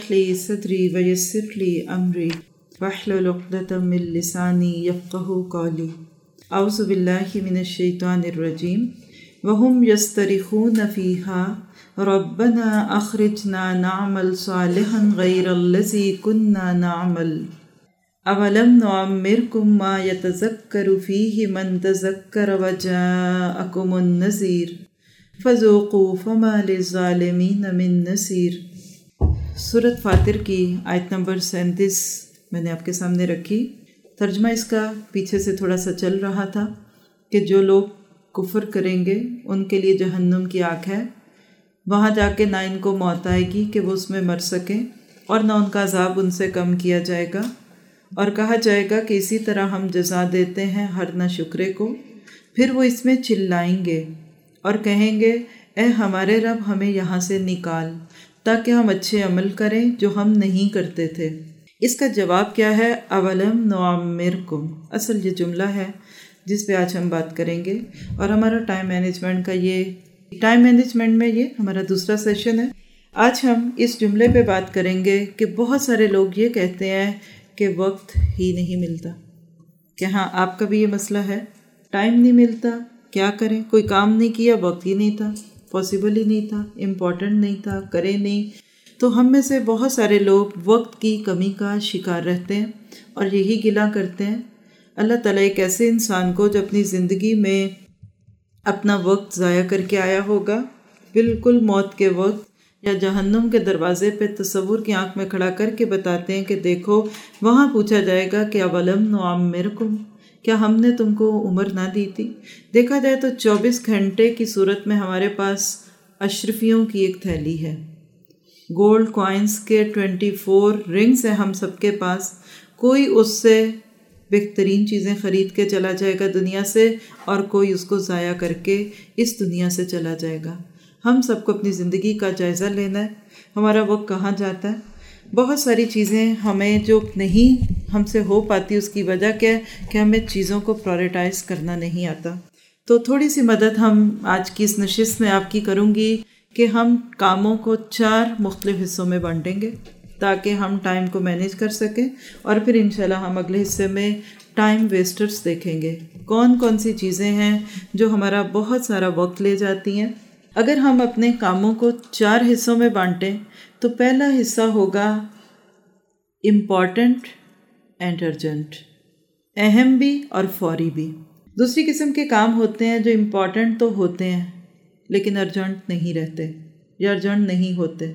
اشرح لی صدری ویسر لی امری واحلل عقدۃ من لسانی یفقہوا قولی اعوذ باللہ من الشیطان الرجیم وہم یصطرخون فیہا ربنا اخرجنا نعمل صالحا غیر الذی کنا نعمل اولم نعمرکم ما یتذکر فیہ من تذکر وجاءکم النذیر فذوقوا فما للظالمین من نصیر۔ سورۃ فاطر کی آیت نمبر 37 میں نے آپ کے سامنے رکھی۔ ترجمہ اس کا پیچھے سے تھوڑا سا چل رہا تھا کہ جو لوگ کفر کریں گے ان کے لیے جہنم کی آگ ہے، وہاں جا کے نہ ان کو موت آئے گی کہ وہ اس میں مر سکیں، اور نہ ان کا عذاب ان سے کم کیا جائے گا، اور کہا جائے گا کہ اسی طرح ہم جزا دیتے ہیں ہر نہ شکرے کو۔ پھر وہ اس میں چلائیں گے اور کہیں گے اے ہمارے رب ہمیں یہاں سے نکال تاکہ ہم اچھے عمل کریں جو ہم نہیں کرتے تھے۔ اس کا جواب کیا ہے؟ اولم نعمرکم، اصل یہ جملہ ہے جس پہ آج ہم بات کریں گے، اور ہمارا ٹائم مینجمنٹ میں یہ ہمارا دوسرا سیشن ہے۔ آج ہم اس جملے پہ بات کریں گے کہ بہت سارے لوگ یہ کہتے ہیں کہ وقت ہی نہیں ملتا۔ کہ ہاں، آپ کا بھی یہ مسئلہ ہے، ٹائم نہیں ملتا، کیا کریں؟ کوئی کام نہیں کیا، وقت ہی نہیں تھا، پاسبل ہی نہیں تھا، امپورٹنٹ نہیں تھا، کرے نہیں۔ تو ہم میں سے بہت سارے لوگ وقت کی کمی کا شکار رہتے ہیں اور یہی گلہ کرتے ہیں۔ اللہ تعالیٰ ایک ایسے انسان کو جو اپنی زندگی میں اپنا وقت ضائع کر کے آیا ہوگا، بالکل موت کے وقت یا جہنم کے دروازے پہ تصور کی آنکھ میں کھڑا کر کے بتاتے ہیں کہ دیکھو، وہاں پوچھا جائے گا کہ اولم نعمرکم، کیا ہم نے تم کو عمر نہ دی تھی؟ دیکھا جائے تو 24 گھنٹے کی صورت میں ہمارے پاس اشرفیوں کی ایک تھیلی ہے، گولڈ کوائنز کے 24 رنگز ہیں ہم سب کے پاس۔ کوئی اس سے بہترین چیزیں خرید کے چلا جائے گا دنیا سے، اور کوئی اس کو ضائع کر کے اس دنیا سے چلا جائے گا۔ ہم سب کو اپنی زندگی کا جائزہ لینا ہے، ہمارا وقت کہاں جاتا ہے۔ بہت ساری چیزیں ہمیں جو نہیں ہم سے ہو پاتی، اس کی وجہ کیا ہے کہ ہمیں چیزوں کو پرائورٹائز کرنا نہیں آتا۔ تو تھوڑی سی مدد ہم آج کی اس نشست میں آپ کی کروں گی کہ ہم کاموں کو 4 مختلف حصوں میں بانٹیں گے تاکہ ہم ٹائم کو مینیج کر سکیں، اور پھر انشاءاللہ ہم اگلے حصے میں ٹائم ویسٹرز دیکھیں گے، کون کون سی چیزیں ہیں جو ہمارا بہت سارا وقت لے جاتی ہیں۔ اگر ہم اپنے کاموں کو 4 حصوں میں بانٹیں تو پہلا حصہ ہوگا امپورٹنٹ اینڈ ارجنٹ، اہم بھی اور فوری بھی۔ دوسری قسم کے کام ہوتے ہیں جو امپورٹنٹ تو ہوتے ہیں لیکن ارجنٹ نہیں رہتے یا ارجنٹ نہیں ہوتے،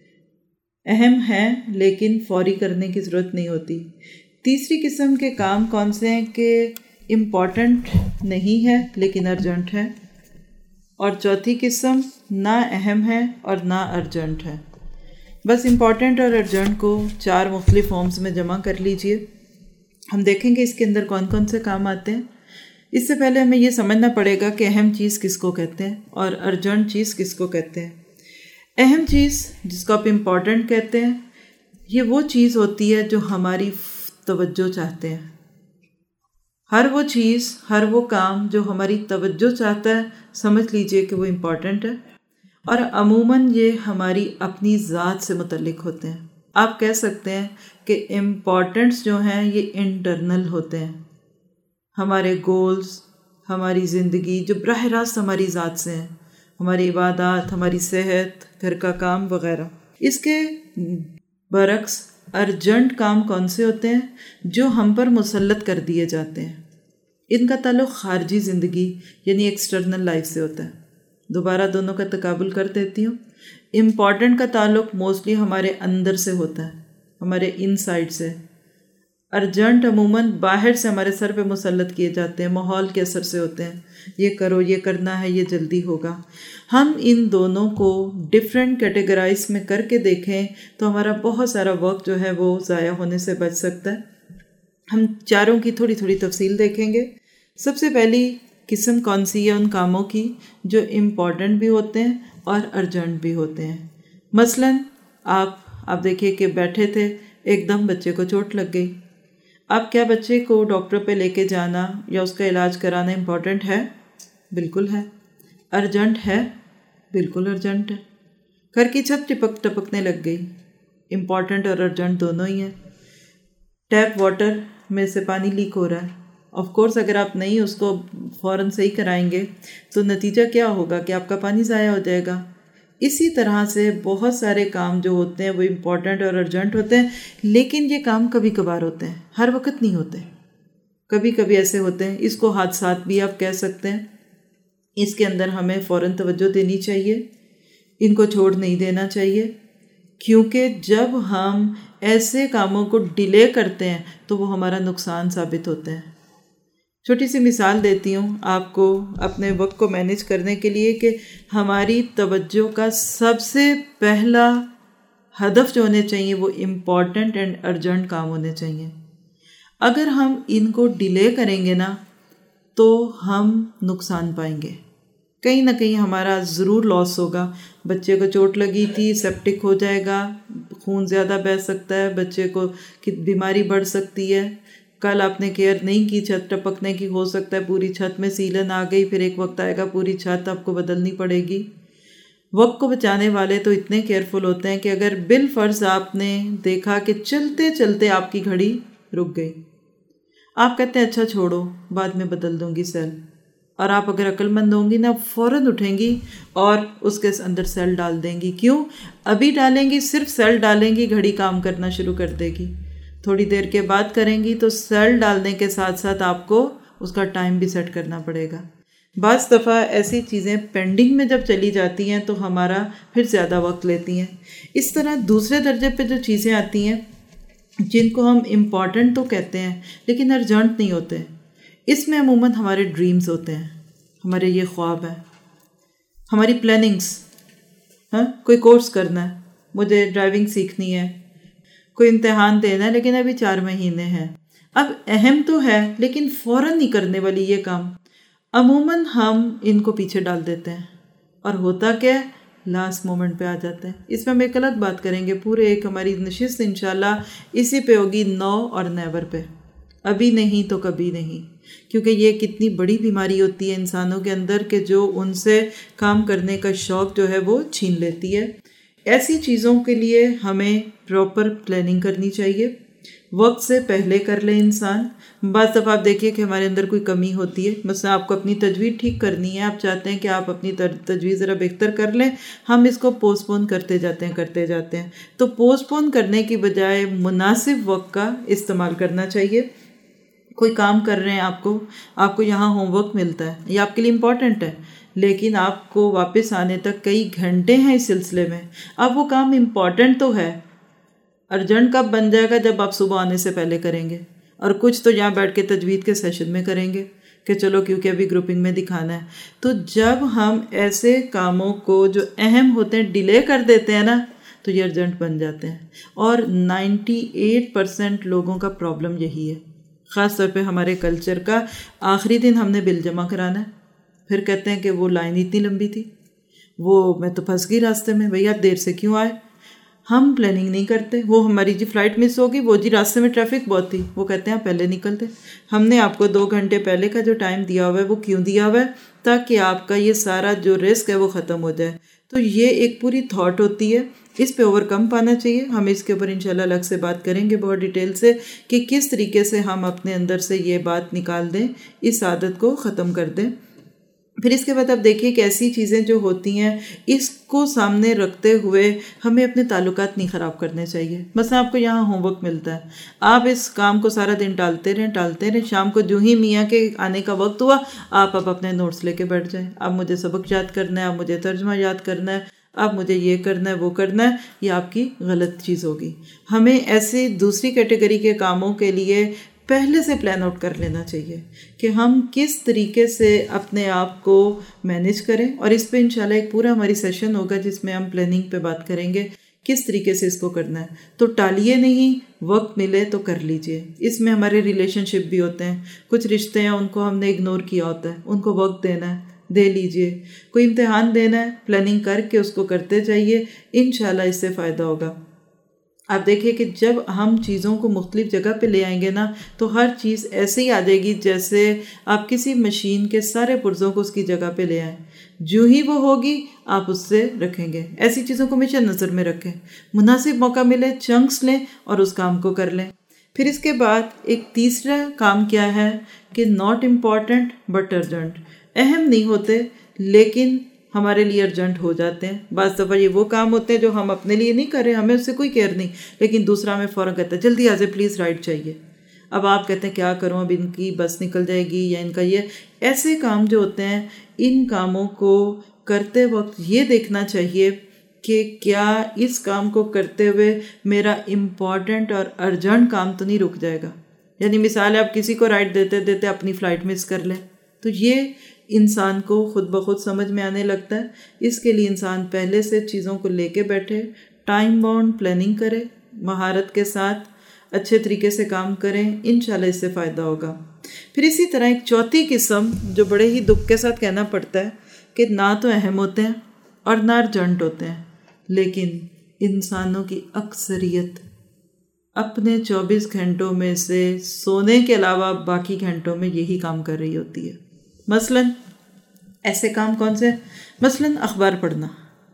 اہم ہیں لیکن فوری کرنے کی ضرورت نہیں ہوتی۔ تیسری قسم کے کام کون سے ہیں کہ امپورٹنٹ نہیں ہے لیکن ارجنٹ ہے، اور چوتھی قسم نہ اہم ہے اور نہ ارجنٹ ہے۔ بس امپورٹنٹ اور ارجنٹ کو 4 مختلف فارمز میں جمع کر لیجئے۔ ہم دیکھیں گے اس کے اندر کون کون سے کام آتے ہیں۔ اس سے پہلے ہمیں یہ سمجھنا پڑے گا کہ اہم چیز کس کو کہتے ہیں اور ارجنٹ چیز کس کو کہتے ہیں۔ اہم چیز جس کو آپ امپورٹنٹ کہتے ہیں، یہ وہ چیز ہوتی ہے جو ہماری توجہ چاہتے ہیں۔ ہر وہ چیز، ہر وہ کام جو ہماری توجہ چاہتا ہے، سمجھ لیجئے کہ وہ امپورٹنٹ ہے، اور عموماً یہ ہماری اپنی ذات سے متعلق ہوتے ہیں۔ آپ کہہ سکتے ہیں کہ امپورٹنٹس جو ہیں یہ انٹرنل ہوتے ہیں، ہمارے گولز، ہماری زندگی جو براہ راست ہماری ذات سے ہیں، ہماری عبادات، ہماری صحت، گھر کا کام وغیرہ۔ اس کے برعکس ارجنٹ کام کون سے ہوتے ہیں؟ جو ہم پر مسلط کر دیے جاتے ہیں۔ ان کا تعلق خارجی زندگی یعنی ایکسٹرنل لائف سے ہوتا ہے۔ دوبارہ دونوں کا تقابل کر دیتی ہوں۔ امپورٹنٹ کا تعلق موسٹلی ہمارے اندر سے ہوتا ہے، ہمارے ان سائڈ سے۔ ارجنٹ عموماً باہر سے ہمارے سر پہ مسلط کیے جاتے ہیں، ماحول کے اثر سے ہوتے ہیں، یہ کرو، یہ کرنا ہے، یہ جلدی ہوگا۔ ہم ان دونوں کو ڈفرینٹ کیٹیگرائز میں کر کے دیکھیں تو ہمارا بہت سارا وقت جو ہے وہ ضائع ہونے سے بچ سکتا ہے۔ ہم چاروں کی تھوڑی تھوڑی تفصیل دیکھیں گے۔ سب سے پہلی قسم کون سی ہے ان کاموں کی جو امپورٹنٹ بھی ہوتے ہیں اور ارجنٹ بھی ہوتے ہیں۔ مثلاً آپ دیکھیے کہ بیٹھے تھے، ایک دم بچے کو چوٹ لگ گئی۔ اب کیا بچے کو ڈاکٹر پہ لے کے جانا یا اس کا علاج کرانا امپورٹنٹ ہے؟ بالکل ہے۔ ارجنٹ ہے؟ بالکل ارجنٹ ہے۔ گھر کی چھت ٹپکنے لگ گئی، امپورٹنٹ اور ارجنٹ دونوں ہی ہیں. ٹیپ واٹر میں سے پانی لیک ہو رہا ہے. آف کورس اگر آپ نہیں اس کو فوراً صحیح کرائیں گے تو نتیجہ کیا ہوگا کہ آپ کا پانی ضائع ہو جائے گا. اسی طرح سے بہت سارے کام جو ہوتے ہیں وہ امپورٹنٹ اور ارجنٹ ہوتے ہیں، لیکن یہ کام کبھی کبھار ہوتے ہیں، ہر وقت نہیں ہوتے. کبھی کبھی ایسے ہوتے ہیں، اس کو حادثات بھی آپ کہہ سکتے ہیں. اس کے اندر ہمیں فوراً توجہ دینی چاہیے، ان کو چھوڑ نہیں دینا چاہیے، کیونکہ جب ہم ایسے کاموں کو ڈیلے کرتے ہیں تو وہ ہمارا نقصان ثابت ہوتے ہیں. چھوٹی سی مثال دیتی ہوں آپ کو اپنے وقت کو مینیج کرنے کے لیے کہ ہماری توجہ کا سب سے پہلا ہدف جو ہونے چاہیے وہ امپورٹنٹ اینڈ ارجنٹ کام ہونے چاہیے. اگر ہم ان کو ڈیلے کریں گے نا تو ہم نقصان پائیں گے، کہیں نہ کہیں ہمارا ضرور لاس ہوگا. بچے کو چوٹ لگی تھی، سیپٹک ہو جائے گا، خون زیادہ بہہ سکتا ہے، بچے کو بیماری بڑھ سکتی ہے. کل آپ نے کیئر نہیں کی چھت ٹپکنے کی، ہو سکتا ہے پوری چھت میں سیلن آ گئی، پھر ایک وقت آئے گا پوری چھت آپ کو بدلنی پڑے گی. وقت کو بچانے والے تو اتنے کیئرفل ہوتے ہیں کہ اگر بالفرض آپ نے دیکھا کہ چلتے چلتے آپ کی گھڑی رک گئی، آپ کہتے ہیں اچھا چھوڑو بعد میں بدل دوں گی سیل، اور آپ اگر عقل مند ہوں گی نا فوراً اٹھیں گی اور اس کے اندر سیل ڈال دیں گی. کیوں؟ ابھی ڈالیں گی، صرف سیل ڈالیں گی، گھڑی کام کرنا شروع کر دے گی. تھوڑی دیر کے بعد کریں گی تو سیل ڈالنے کے ساتھ ساتھ آپ کو اس کا ٹائم بھی سیٹ کرنا پڑے گا. بعض دفعہ ایسی چیزیں پینڈنگ میں جب چلی جاتی ہیں تو ہمارا پھر زیادہ وقت لیتی ہیں. اس طرح دوسرے درجے پہ جو چیزیں آتی ہیں جن کو ہم امپورٹنٹ تو کہتے ہیں لیکن ارجنٹ نہیں ہوتے، اس میں عموماً ہمارے ڈریمز ہوتے ہیں، ہمارے یہ خواب ہیں، ہماری پلاننگز. کوئی کورس کرنا ہے، مجھے ڈرائیونگ سیکھنی ہے، کوئی امتحان دینا ہے لیکن ابھی 4 مہینے ہیں. اب اہم تو ہے لیکن فوراً نہیں کرنے والی یہ کام، عموماً ہم ان کو پیچھے ڈال دیتے ہیں اور ہوتا کیا ہے لاسٹ مومنٹ پہ آ جاتے ہیں. اس میں ہم ایک الگ بات کریں گے، پورے ایک ہماری نشست انشاءاللہ اسی پہ ہوگی، نو اور نیور پہ، ابھی نہیں تو کبھی نہیں. کیونکہ یہ کتنی بڑی بیماری ہوتی ہے انسانوں کے اندر کہ جو ان سے کام کرنے کا شوق جو ہے وہ چھین لیتی ہے. ایسی چیزوں کے لیے ہمیں پراپر پلاننگ کرنی چاہیے، وقت سے پہلے کر لیں انسان. بعض دفعہ آپ دیکھیے کہ ہمارے اندر کوئی کمی ہوتی ہے، مثلا آپ کو اپنی تجوید ٹھیک کرنی ہے، آپ چاہتے ہیں کہ آپ اپنی تجوید ذرا بہتر کر لیں، ہم اس کو پوسٹ پون کرتے جاتے ہیں. تو پوسٹ پون کرنے کی بجائے مناسب وقت کا استعمال کرنا چاہیے. کوئی کام کر رہے ہیں آپ کو یہاں ہوم ورک ملتا ہے، یہ آپ کے لیے امپورٹنٹ ہے، لیکن آپ کو واپس آنے تک کئی گھنٹے ہیں اس سلسلے میں. اب وہ کام امپورٹنٹ تو ہے، ارجنٹ کب بن جائے گا جب آپ صبح آنے سے پہلے کریں گے، اور کچھ تو یہاں بیٹھ کے تجوید کے سیشن میں کریں گے کہ چلو کیونکہ ابھی گروپنگ میں دکھانا ہے. تو جب ہم ایسے کاموں کو جو اہم ہوتے ہیں ڈیلے کر دیتے ہیں نا تو یہ ارجنٹ بن جاتے ہیں. اور 98% لوگوں کا پرابلم یہی ہے، خاص طور پہ ہمارے کلچر کا. آخری دن ہم نے بل جمع کرانا ہے، پھر کہتے ہیں کہ وہ لائن اتنی لمبی تھی، وہ میں تو پھنس گئی راستے میں. بھئی آپ دیر سے کیوں آئے؟ ہم پلاننگ نہیں کرتے. وہ ہماری فلائٹ مس ہوگی، وہ راستے میں ٹریفک بہت تھی، وہ کہتے ہیں آپ پہلے نکلتے. ہم نے آپ کو 2 گھنٹے پہلے کا جو ٹائم دیا ہوا ہے وہ کیوں دیا ہوا ہے؟ تاکہ آپ کا یہ سارا جو رسک ہے وہ ختم ہو جائے. تو یہ ایک پوری تھاٹ ہوتی ہے، اس پہ اوور کم پانا چاہیے. ہم اس کے اوپر انشاءاللہ الگ سے بات کریں گے بہت ڈیٹیل سے کہ کس طریقے سے ہم اپنے اندر سے یہ بات نکال دیں، اس عادت کو ختم کر دیں. پھر اس کے بعد آپ دیکھیے کہ ایسی چیزیں جو ہوتی ہیں اس کو سامنے رکھتے ہوئے ہمیں اپنے تعلقات نہیں خراب کرنے چاہیے. مثلا آپ کو یہاں ہوم ورک ملتا ہے، آپ اس کام کو سارا دن ٹالتے رہیں، شام کو جو ہی میاں کے آنے کا وقت ہوا آپ اب اپنے نوٹس لے کے بیٹھ جائیں. اب مجھے سبق یاد کرنا ہے، اب مجھے ترجمہ یاد کرنا ہے، اب مجھے یہ کرنا ہے وہ کرنا ہے. یہ آپ کی غلط چیز ہوگی. ہمیں ایسی دوسری کیٹیگری کے کاموں کے لیے پہلے سے پلان آؤٹ کر لینا چاہیے کہ ہم کس طریقے سے اپنے آپ کو مینیج کریں. اور اس پہ انشاءاللہ ایک پورا ہماری سیشن ہوگا جس میں ہم پلاننگ پہ بات کریں گے کس طریقے سے اس کو کرنا ہے. تو ٹالیے نہیں، وقت ملے تو کر لیجئے. اس میں ہمارے ریلیشن شپ بھی ہوتے ہیں، کچھ رشتے ہیں ان کو ہم نے اگنور کیا ہوتا ہے، ان کو وقت دینا ہے، دے لیجئے. کوئی امتحان دینا ہے، پلاننگ کر کے اس کو کرتے جائیے، انشاءاللہ اس سے فائدہ ہوگا. آپ دیکھیے کہ جب ہم چیزوں کو مختلف جگہ پہ لے آئیں گے نا تو ہر چیز ایسے ہی آ جائے گی جیسے آپ کسی مشین کے سارے پرزوں کو اس کی جگہ پہ لے آئیں. جو ہی وہ ہوگی آپ اس سے رکھیں گے. ایسی چیزوں کو ہمیشہ نظر میں رکھیں. مناسب موقع ملے چنکس لیں اور اس کام کو کر لیں. پھر اس کے بعد ایک تیسرا کام کیا ہے کہ ناٹ امپورٹنٹ بٹ ارجنٹ. اہم نہیں ہوتے لیکن ہمارے لیے ارجنٹ ہو جاتے ہیں. بعض دفعہ یہ وہ کام ہوتے ہیں جو ہم اپنے لیے نہیں کر رہے, ہمیں اس سے کوئی کیئر نہیں, لیکن دوسرا ہمیں فوراً کہتا ہے جلدی آ جائے پلیز رائڈ چاہیے. اب آپ کہتے ہیں کیا کروں, اب ان کی بس نکل جائے گی یا ان کا یہ. ایسے کام جو ہوتے ہیں ان کاموں کو کرتے وقت یہ دیکھنا چاہیے کہ کیا اس کام کو کرتے ہوئے میرا امپورٹنٹ اور ارجنٹ کام تو نہیں رک جائے گا. یعنی مثال ہے آپ کسی کو رائڈ دیتے دیتے اپنی فلائٹ مس کر لیں تو یہ انسان کو خود بخود سمجھ میں آنے لگتا ہے. اس کے لیے انسان پہلے سے چیزوں کو لے کے بیٹھے, ٹائم باؤنڈ پلاننگ کرے, مہارت کے ساتھ اچھے طریقے سے کام کریں, انشاءاللہ اس سے فائدہ ہوگا. پھر اسی طرح ایک چوتھی قسم جو بڑے ہی دکھ کے ساتھ کہنا پڑتا ہے کہ نہ تو اہم ہوتے ہیں اور نہ ارجنٹ ہوتے ہیں, لیکن انسانوں کی اکثریت اپنے 24 گھنٹوں میں سے سونے کے علاوہ باقی گھنٹوں میں یہی کام کر رہی ہوتی ہے. مثلاً ایسے کام کون سے؟ مثلاً اخبار پڑھنا.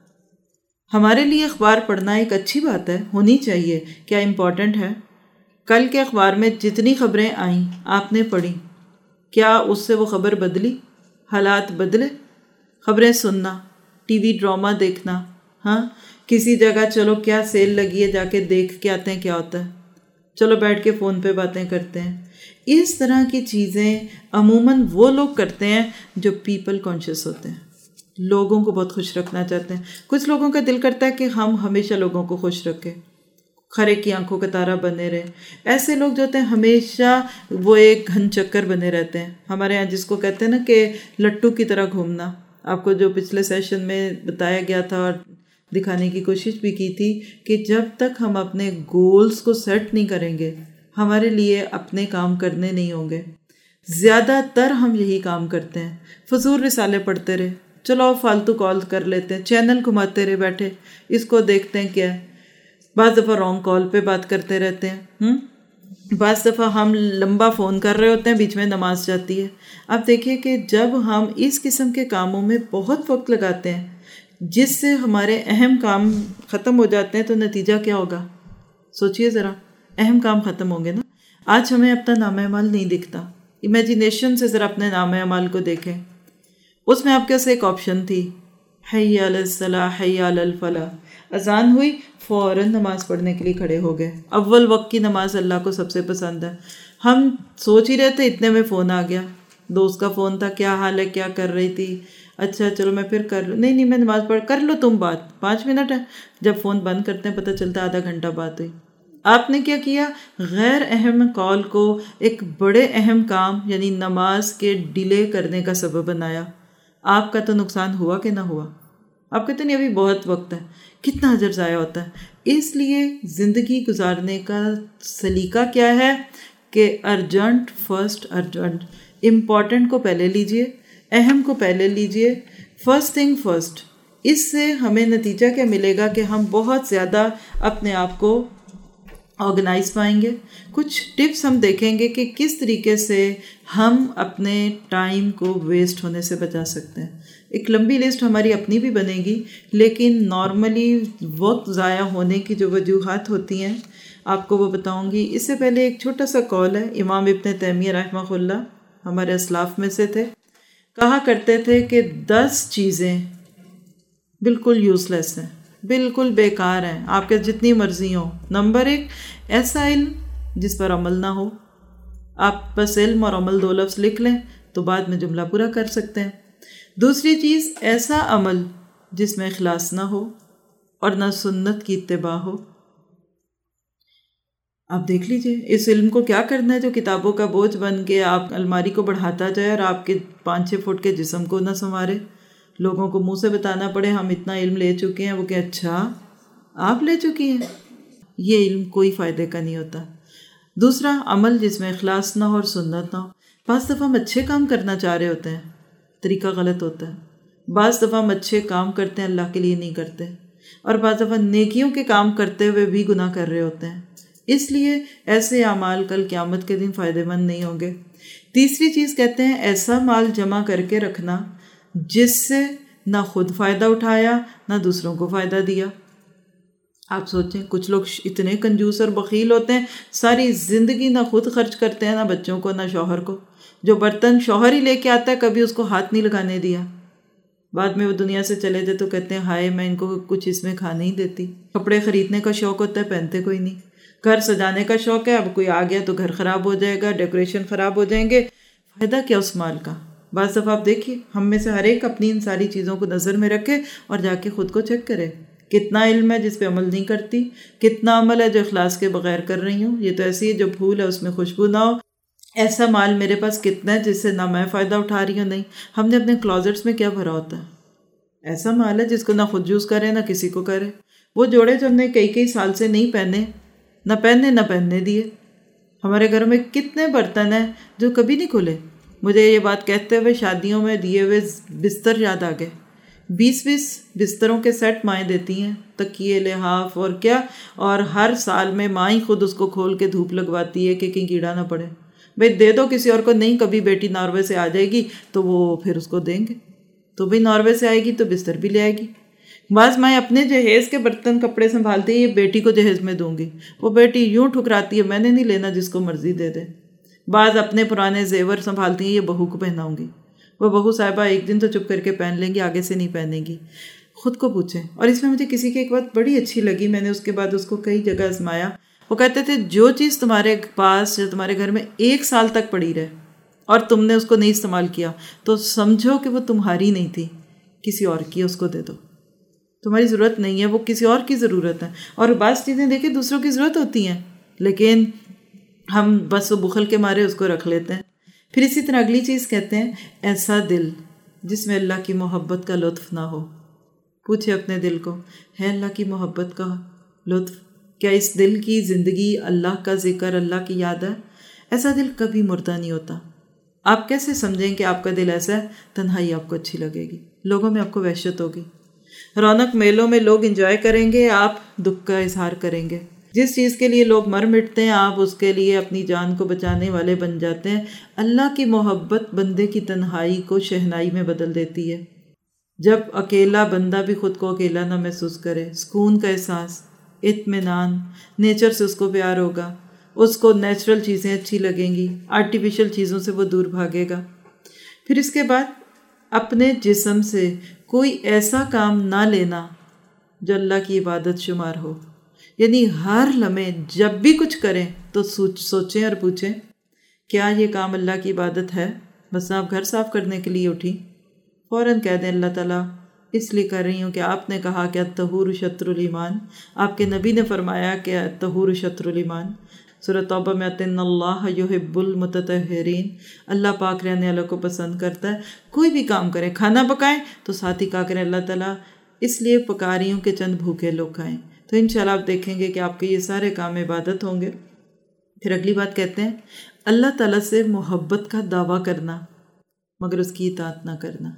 ہمارے لیے اخبار پڑھنا ایک اچھی بات ہے, ہونی چاہیے. کیا امپورٹنٹ ہے؟ کل کے اخبار میں جتنی خبریں آئیں آپ نے پڑھی, کیا اس سے وہ خبر بدلی؟ حالات بدلے؟ خبریں سننا, ٹی وی ڈرامہ دیکھنا, ہاں کسی جگہ چلو کیا سیل لگی ہے جا کے دیکھ کے آتے ہیں کیا ہوتا ہے, چلو بیٹھ کے فون پہ باتیں کرتے ہیں. اس طرح کی چیزیں عموماً وہ لوگ کرتے ہیں جو پیپل کانشیس ہوتے ہیں, لوگوں کو بہت خوش رکھنا چاہتے ہیں. کچھ لوگوں کا دل کرتا ہے کہ ہم ہمیشہ لوگوں کو خوش رکھیں, کھرے کی آنکھوں کا تارہ بنے رہے. ایسے لوگ جو ہوتے ہیں ہمیشہ وہ ایک گھن چکر بنے رہتے ہیں. ہمارے یہاں جس کو کہتے ہیں نا کہ لٹو کی طرح گھومنا, آپ کو جو پچھلے سیشن میں بتایا گیا تھا اور دکھانے کی کوشش بھی کی تھی کہ جب تک ہم اپنے گولز کو سیٹ نہیں کریں گے ہمارے لیے اپنے کام کرنے نہیں ہوں گے. زیادہ تر ہم یہی کام کرتے ہیں, فضول رسالے پڑھتے رہے, چلو فالتو کال کر لیتے ہیں, چینل گھماتے رہے بیٹھے, اس کو دیکھتے ہیں کیا ہے. بعض دفعہ رانگ کال پہ بات کرتے رہتے ہیں, بعض دفعہ ہم لمبا فون کر رہے ہوتے ہیں, بیچ میں نماز جاتی ہے. آپ دیکھیے کہ جب ہم اس قسم کے کاموں میں بہت وقت لگاتے ہیں جس سے ہمارے اہم کام ختم ہو جاتے ہیں تو نتیجہ کیا ہوگا؟ سوچئے ذرا, اہم کام ختم ہوں گے نا. آج ہمیں اپنا نام اعمال نہیں دکھتا. امیجینیشن سے ذرا اپنے نام اعمال کو دیکھیں. اس میں آپ کے پاس ایک آپشن تھی, حی علی الصلاح حی علی الفلاح. اذان ہوئی فوراً نماز پڑھنے کے لیے کھڑے ہو گئے. اول وقت کی نماز اللہ کو سب سے پسند ہے. ہم سوچ ہی رہے تھے, اتنے میں فون آ گیا, دوست کا فون تھا, کیا حال ہے, کیا کر رہی تھی, اچھا چلو میں پھر کر لوں, نہیں میں نماز پڑھ, کر لو تم بات, 5 منٹ ہے. جب فون بند کرتے ہیں پتہ چلتا ہے آدھا گھنٹہ بات ہوئی. آپ نے کیا کیا؟ غیر اہم کال کو ایک بڑے اہم کام یعنی نماز کے ڈیلے کرنے کا سبب بنایا. آپ کا تو نقصان ہوا کہ نہ ہوا؟ آپ کہتے نہیں ابھی بہت وقت ہے, کتنا اجر ضائع ہوتا ہے. اس لیے زندگی گزارنے کا سلیقہ کیا ہے کہ ارجنٹ فرسٹ, ارجنٹ امپورٹنٹ کو پہلے لیجئے, اہم کو پہلے لیجئے, فرسٹ تھنگ فرسٹ. اس سے ہمیں نتیجہ کیا ملے گا کہ ہم بہت زیادہ اپنے آپ کو آرگنائز پائیں گے. کچھ ٹپس ہم دیکھیں گے کہ کس طریقے سے ہم اپنے ٹائم کو ویسٹ ہونے سے بچا سکتے ہیں. ایک لمبی لسٹ ہماری اپنی بھی بنے گی, لیکن نارملی وقت ضائع ہونے کی جو وجوہات ہوتی ہیں آپ کو وہ بتاؤں گی. اس سے پہلے ایک چھوٹا سا کال ہے. امام ابن تیمیہ رحمہ اللہ ہمارے اسلاف میں سے تھے, کہا کرتے تھے کہ 10 چیزیں بالکل یوز لیس ہیں, بالکل بیکار ہیں, آپ کے جتنی مرضی ہوں. نمبر 1, ایسا علم جس پر عمل نہ ہو. آپ بس علم اور عمل 2 لفظ لکھ لیں تو بعد میں جملہ پورا کر سکتے ہیں. دوسری چیز, ایسا عمل جس میں اخلاص نہ ہو اور نہ سنت کی اتباع ہو. آپ دیکھ لیجئے اس علم کو کیا کرنا ہے جو کتابوں کا بوجھ بن کے آپ الماری کو بڑھاتا جائے اور آپ کے 5-6 فٹ کے جسم کو نہ سنوارے. لوگوں کو منہ سے بتانا پڑے ہم اتنا علم لے چکے ہیں, وہ کہ اچھا آپ لے چکی ہیں. یہ علم کوئی فائدے کا نہیں ہوتا. دوسرا, عمل جس میں اخلاص نہ ہو اور سنت نہ ہو. بعض دفعہ ہم اچھے کام کرنا چاہ رہے ہوتے ہیں, طریقہ غلط ہوتا ہے. بعض دفعہ ہم اچھے کام کرتے ہیں اللہ کے لیے نہیں کرتے. اور بعض دفعہ نیکیوں کے کام کرتے ہوئے بھی گناہ کر رہے ہوتے ہیں، اس لیے ایسے اعمال کل قیامت کے دن فائدہ مند نہیں ہوں گے۔ تیسری چیز کہتے ہیں ایسا مال جمع کر کے رکھنا جس سے نہ خود فائدہ اٹھایا نہ دوسروں کو فائدہ دیا۔ آپ سوچیں کچھ لوگ اتنے کنجوس اور بخیل ہوتے ہیں، ساری زندگی نہ خود خرچ کرتے ہیں، نہ بچوں کو، نہ شوہر کو۔ جو برتن شوہر ہی لے کے آتا ہے کبھی اس کو ہاتھ نہیں لگانے دیا، بعد میں وہ دنیا سے چلے جائے تو کہتے ہیں ہائے میں ان کو کچھ اس میں کھانے ہی دیتی۔ کپڑے خریدنے کا شوق ہوتا ہے، پہنتے کوئی نہیں۔ گھر سجانے کا شوق ہے، اب کوئی آ گیا تو گھر خراب ہو جائے گا، ڈیکوریشن خراب ہو جائیں گے، فائدہ کیا اس مال کا؟ بعض دفعہ آپ دیکھیے ہم میں سے ہر ایک اپنی ان ساری چیزوں کو نظر میں رکھے اور جا کے خود کو چیک کرے، کتنا علم ہے جس پہ عمل نہیں کرتی، کتنا عمل ہے جو اخلاص کے بغیر کر رہی ہوں۔ یہ تو ایسی ہے جو پھول ہے اس میں خوشبو نہ ہو۔ ایسا مال میرے پاس کتنا ہے جس سے نہ میں فائدہ اٹھا رہی ہوں، نہیں۔ ہم نے اپنے کلازٹس میں کیا بھرا ہوتا ہے؟ ایسا مال ہے جس کو نہ خود یوز کرے نہ کسی کو کرے۔ وہ جوڑے جو ہم نے کئی سال سے نہیں پہنے، نہ پہننے دیے۔ ہمارے گھر میں کتنے برتن ہیں جو کبھی نہیں کھلے۔ مجھے یہ بات کہتے ہوئے شادیوں میں دیے ہوئے بستر یاد آ گئے۔ 20 بستروں کے سیٹ مائیں دیتی ہیں، تکیے، لحاف اور کیا، اور ہر سال میں ماں ہی خود اس کو کھول کے دھوپ لگواتی ہے کہ کہیں کیڑا نہ پڑے۔ بھئی دے دو کسی اور کو، نہیں کبھی بیٹی ناروے سے آ جائے گی تو وہ پھر اس کو دیں گے، تو بھئی ناروے سے آئے گی تو بستر بھی لے آئے گی۔ بعض مائیں اپنے جہیز کے برتن کپڑے سنبھالتی ہیں، یہ بیٹی کو جہیز میں دوں گی، وہ بیٹی یوں ٹھکراتی ہے میں نے نہیں لینا، جس کو مرضی دے دے۔ بعض اپنے پرانے زیور سنبھالتی ہیں، یہ بہو کو پہناؤں گی، وہ بہو صاحبہ ایک دن تو چپ کر کے پہن لیں گی، آگے سے نہیں پہنے گی۔ خود کو پوچھیں۔ اور اس میں مجھے کسی کی ایک بات بڑی اچھی لگی، میں نے اس کے بعد اس کو کئی جگہ آزمایا۔ وہ کہتے تھے جو چیز تمہارے پاس جو تمہارے گھر میں 1 سال تک پڑی رہے اور تم نے اس کو نہیں استعمال کیا تو سمجھو کہ وہ تمہاری نہیں تھی، کسی اور کی، اس کو دے دو، تمہاری ضرورت نہیں ہے، وہ کسی اور کی ضرورت ہے۔ اور بعض چیزیں دیکھیں دوسروں کی ضرورت ہوتی ہیں لیکن ہم بس وہ بخل کے مارے اس کو رکھ لیتے ہیں۔ پھر اسی طرح اگلی چیز کہتے ہیں ایسا دل جس میں اللہ کی محبت کا لطف نہ ہو۔ پوچھے اپنے دل کو، ہے اللہ کی محبت کا لطف؟ کیا اس دل کی زندگی اللہ کا ذکر، اللہ کی یاد ہے؟ ایسا دل کبھی مردہ نہیں ہوتا۔ آپ کیسے سمجھیں کہ آپ کا دل ایسا ہے؟ تنہائی آپ کو اچھی لگے گی، لوگوں میں آپ کو وحشت ہوگی، رونق میلوں میں لوگ انجوائے کریں گے، آپ دکھ کا اظہار کریں گے۔ جس چیز کے لیے لوگ مر مٹتے ہیں آپ اس کے لیے اپنی جان کو بچانے والے بن جاتے ہیں۔ اللہ کی محبت بندے کی تنہائی کو شہنائی میں بدل دیتی ہے۔ جب اکیلا بندہ بھی خود کو اکیلا نہ محسوس کرے، سکون کا احساس، اطمینان، نیچر سے اس کو پیار ہوگا، اس کو نیچرل چیزیں اچھی لگیں گی، آرٹیفیشل چیزوں سے وہ دور بھاگے گا۔ پھر اس کے بعد اپنے جسم سے کوئی ایسا کام نہ لینا جو اللہ کی عبادت شمار ہو، یعنی ہر لمحے جب بھی کچھ کریں تو سوچیں اور پوچھیں کیا یہ کام اللہ کی عبادت ہے؟ بس آپ گھر صاف کرنے کے لیے اٹھی، فوراً کہہ دیں اللہ تعالیٰ اس لیے کر رہی ہوں کہ آپ نے کہا کہ الطہور شطر الایمان، آپ کے نبی نے فرمایا کہ الطہور شطر الایمان۔ سورۃ توبہ میں آتے ان اللہ یحب المتطہرین، اللہ پاک رہنے والوں کو پسند کرتا ہے۔ کوئی بھی کام کریں، کھانا پکائیں تو ساتھ ہی کہا کریں اللہ تعالیٰ اس لیے پکا رہی ہوں کہ چند بھوکے لوگ کھائیں، تو انشاءاللہ آپ دیکھیں گے کہ آپ کے یہ سارے کام عبادت ہوں گے۔ پھر اگلی بات کہتے ہیں اللہ تعالیٰ سے محبت کا دعویٰ کرنا مگر اس کی اطاعت نہ کرنا۔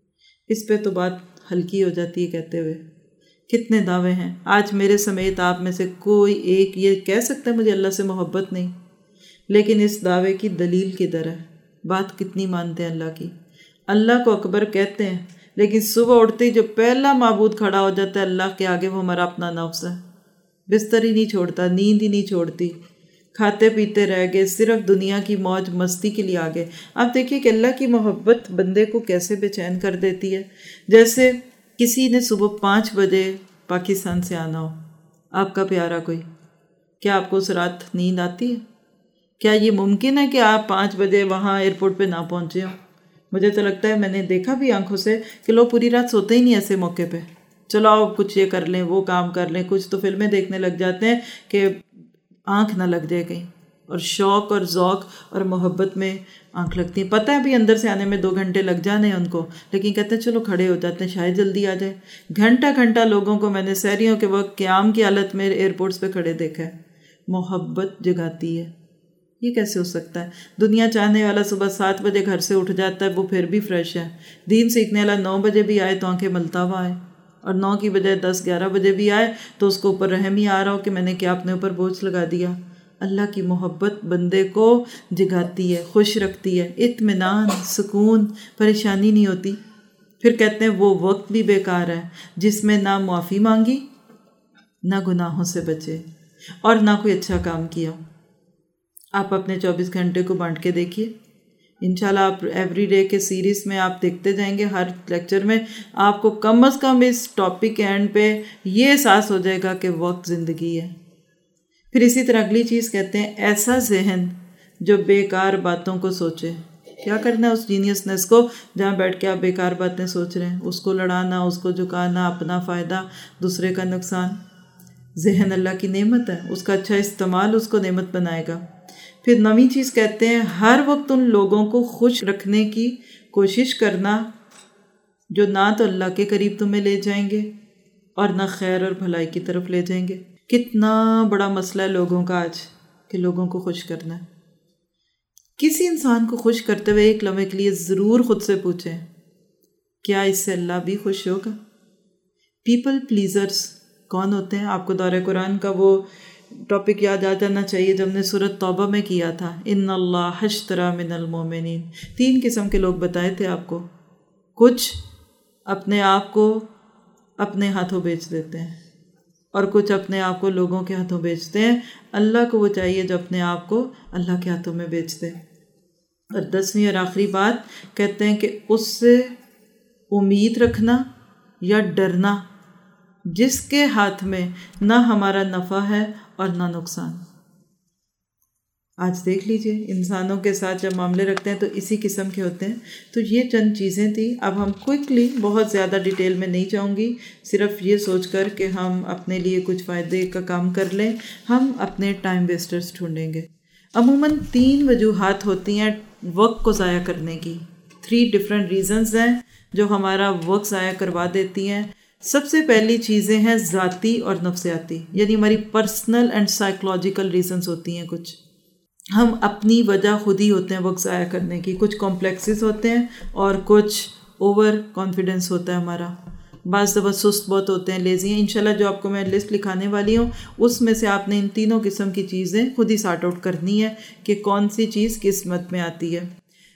اس پہ تو بات ہلکی ہو جاتی ہے کہتے ہوئے، کتنے دعوے ہیں۔ آج میرے سمیت آپ میں سے کوئی ایک یہ کہہ سکتا ہے مجھے اللہ سے محبت نہیں، لیکن اس دعوے کی دلیل کدھر ہے؟ بات کتنی مانتے ہیں اللہ کی؟ اللہ کو اکبر کہتے ہیں لیکن صبح اٹھتے ہی جو پہلا معبود کھڑا ہو جاتا ہے اللہ کے آگے وہ ہمارا اپنا نفس ہے۔ بستر ہی نہیں چھوڑتا، نیند ہی نہیں چھوڑتی، کھاتے پیتے رہ گئے، صرف دنیا کی موج مستی کے لیے آگے۔ آپ دیکھیے کہ اللہ کی محبت بندے کو کیسے بے چین کر دیتی ہے۔ جیسے کسی نے صبح 5 بجے پاکستان سے آنا ہو، آپ کا پیارا کوئی، کیا آپ کو اس رات نیند آتی ہے؟ کیا یہ ممکن ہے کہ آپ 5 بجے وہاں ایئرپورٹ پہ نہ پہنچے ہوں؟ مجھے تو لگتا ہے میں نے دیکھا بھی آنکھوں سے کہ لوگ پوری رات سوتے ہی نہیں ایسے موقع پہ، چلو آؤ کچھ یہ کر لیں وہ کام کر لیں، کچھ تو فلمیں دیکھنے لگ جاتے ہیں کہ آنکھ نہ لگ جائے کہیں، اور شوق اور ذوق اور محبت میں آنکھ لگتی ہے۔ پتہ ہے بھی اندر سے آنے میں 2 گھنٹے لگ جانے ہیں ان کو، لیکن کہتے ہیں چلو کھڑے ہو جاتے ہیں شاید جلدی آ جائے۔ گھنٹہ لوگوں کو میں نے سحریوں کے وقت قیام کی حالت میں ایئرپورٹس پہ کھڑے دیکھا ہے۔ محبت جگاتی ہے، یہ کیسے ہو سکتا ہے؟ دنیا چاہنے والا صبح 7 بجے گھر سے اٹھ جاتا ہے، وہ پھر بھی فریش ہے۔ دین سیکھنے والا 9 بجے بھی آئے تو آنکھیں ملتا ہوا آئے، اور 9 کی بجائے 10-11 بجے بھی آئے تو اس کو اوپر رحم ہی آ رہا ہو کہ میں نے کیا اپنے اوپر بوجھ لگا دیا۔ اللہ کی محبت بندے کو جگاتی ہے، خوش رکھتی ہے، اطمینان، سکون، پریشانی نہیں ہوتی۔ پھر کہتے ہیں وہ وقت بھی بیکار ہے جس میں نہ معافی مانگی، نہ گناہوں سے بچے، اور نہ کوئی اچھا کام کیا۔ آپ اپنے 24 گھنٹے کو بانٹ کے دیکھیے، انشاءاللہ آپ ایوری ڈے کے سیریز میں آپ دیکھتے جائیں گے، ہر لیکچر میں آپ کو کم از کم اس ٹاپک کے اینڈ پہ یہ احساس ہو جائے گا کہ وقت زندگی ہے۔ پھر اسی طرح اگلی چیز کہتے ہیں ایسا ذہن جو بیکار باتوں کو سوچے۔ کیا کرنا ہے اس جینیسنس کو جہاں بیٹھ کے آپ بیکار باتیں سوچ رہے ہیں، اس کو لڑانا، اس کو جھکانا، اپنا فائدہ، دوسرے کا نقصان۔ ذہن اللہ کی نعمت ہے، اس کا اچھا استعمال اس کو نعمت بنائے گا۔ پھر نویں چیز کہتے ہیں ہر وقت ان لوگوں کو خوش رکھنے کی کوشش کرنا جو نہ تو اللہ کے قریب تمہیں لے جائیں گے اور نہ خیر اور بھلائی کی طرف لے جائیں گے۔ کتنا بڑا مسئلہ ہے لوگوں کا آج کہ لوگوں کو خوش کرنا ہے۔ کسی انسان کو خوش کرتے ہوئے ایک لمحے کے لیے ضرور خود سے پوچھیں کیا اس سے اللہ بھی خوش ہوگا؟ پیپل پلیزرز کون ہوتے ہیں؟ آپ کو دورہ قرآن کا وہ ٹاپک یاد آ جانا چاہیے جب نے سورۃ توبہ میں کیا تھا، ان اللہ اشتری من المؤمنین۔ 3 قسم کے لوگ بتائے تھے آپ کو۔ کچھ اپنے آپ کو اپنے ہاتھوں بیچ دیتے ہیں اور کچھ اپنے آپ کو لوگوں کے ہاتھوں بیچتے ہیں۔ اللہ کو وہ چاہیے جو اپنے آپ کو اللہ کے ہاتھوں میں بیچ دے۔ اور 10ویں اور آخری بات کہتے ہیں کہ اس سے امید رکھنا یا ڈرنا جس کے ہاتھ میں نہ ہمارا نفع ہے اور نہ نقصان۔ آج دیکھ لیجئے انسانوں کے ساتھ جب معاملے رکھتے ہیں تو اسی قسم کے ہوتے ہیں۔ تو یہ چند چیزیں تھیں، اب ہم کوئکلی بہت زیادہ ڈیٹیل میں نہیں جاؤں گی، صرف یہ سوچ کر کہ ہم اپنے لیے کچھ فائدے کا کام کر لیں، ہم اپنے ٹائم ویسٹرز ڈھونڈیں گے۔ عموماً 3 وجوہات ہوتی ہیں وقت کو ضائع کرنے کی، 3 ڈفرینٹ ریزنز ہیں جو ہمارا وقت ضائع کروا دیتی ہیں۔ سب سے پہلی چیزیں ہیں ذاتی اور نفسیاتی، یعنی ہماری پرسنل اینڈ سائیکولوجیکل ریزنز ہوتی ہیں۔ کچھ ہم اپنی وجہ خود ہی ہوتے ہیں وقت ضائع کرنے کی، کچھ کمپلیکسز ہوتے ہیں اور کچھ اوور کانفیڈنس ہوتا ہے ہمارا۔ بعض دفعہ سست بہت ہوتے ہیں، لیزی ہیں۔ انشاءاللہ جو آپ کو میں لسٹ لکھانے والی ہوں اس میں سے آپ نے ان 3 قسم کی چیزیں خود ہی سارٹ آؤٹ کرنی ہے کہ کون سی چیز کس مت میں آتی ہے۔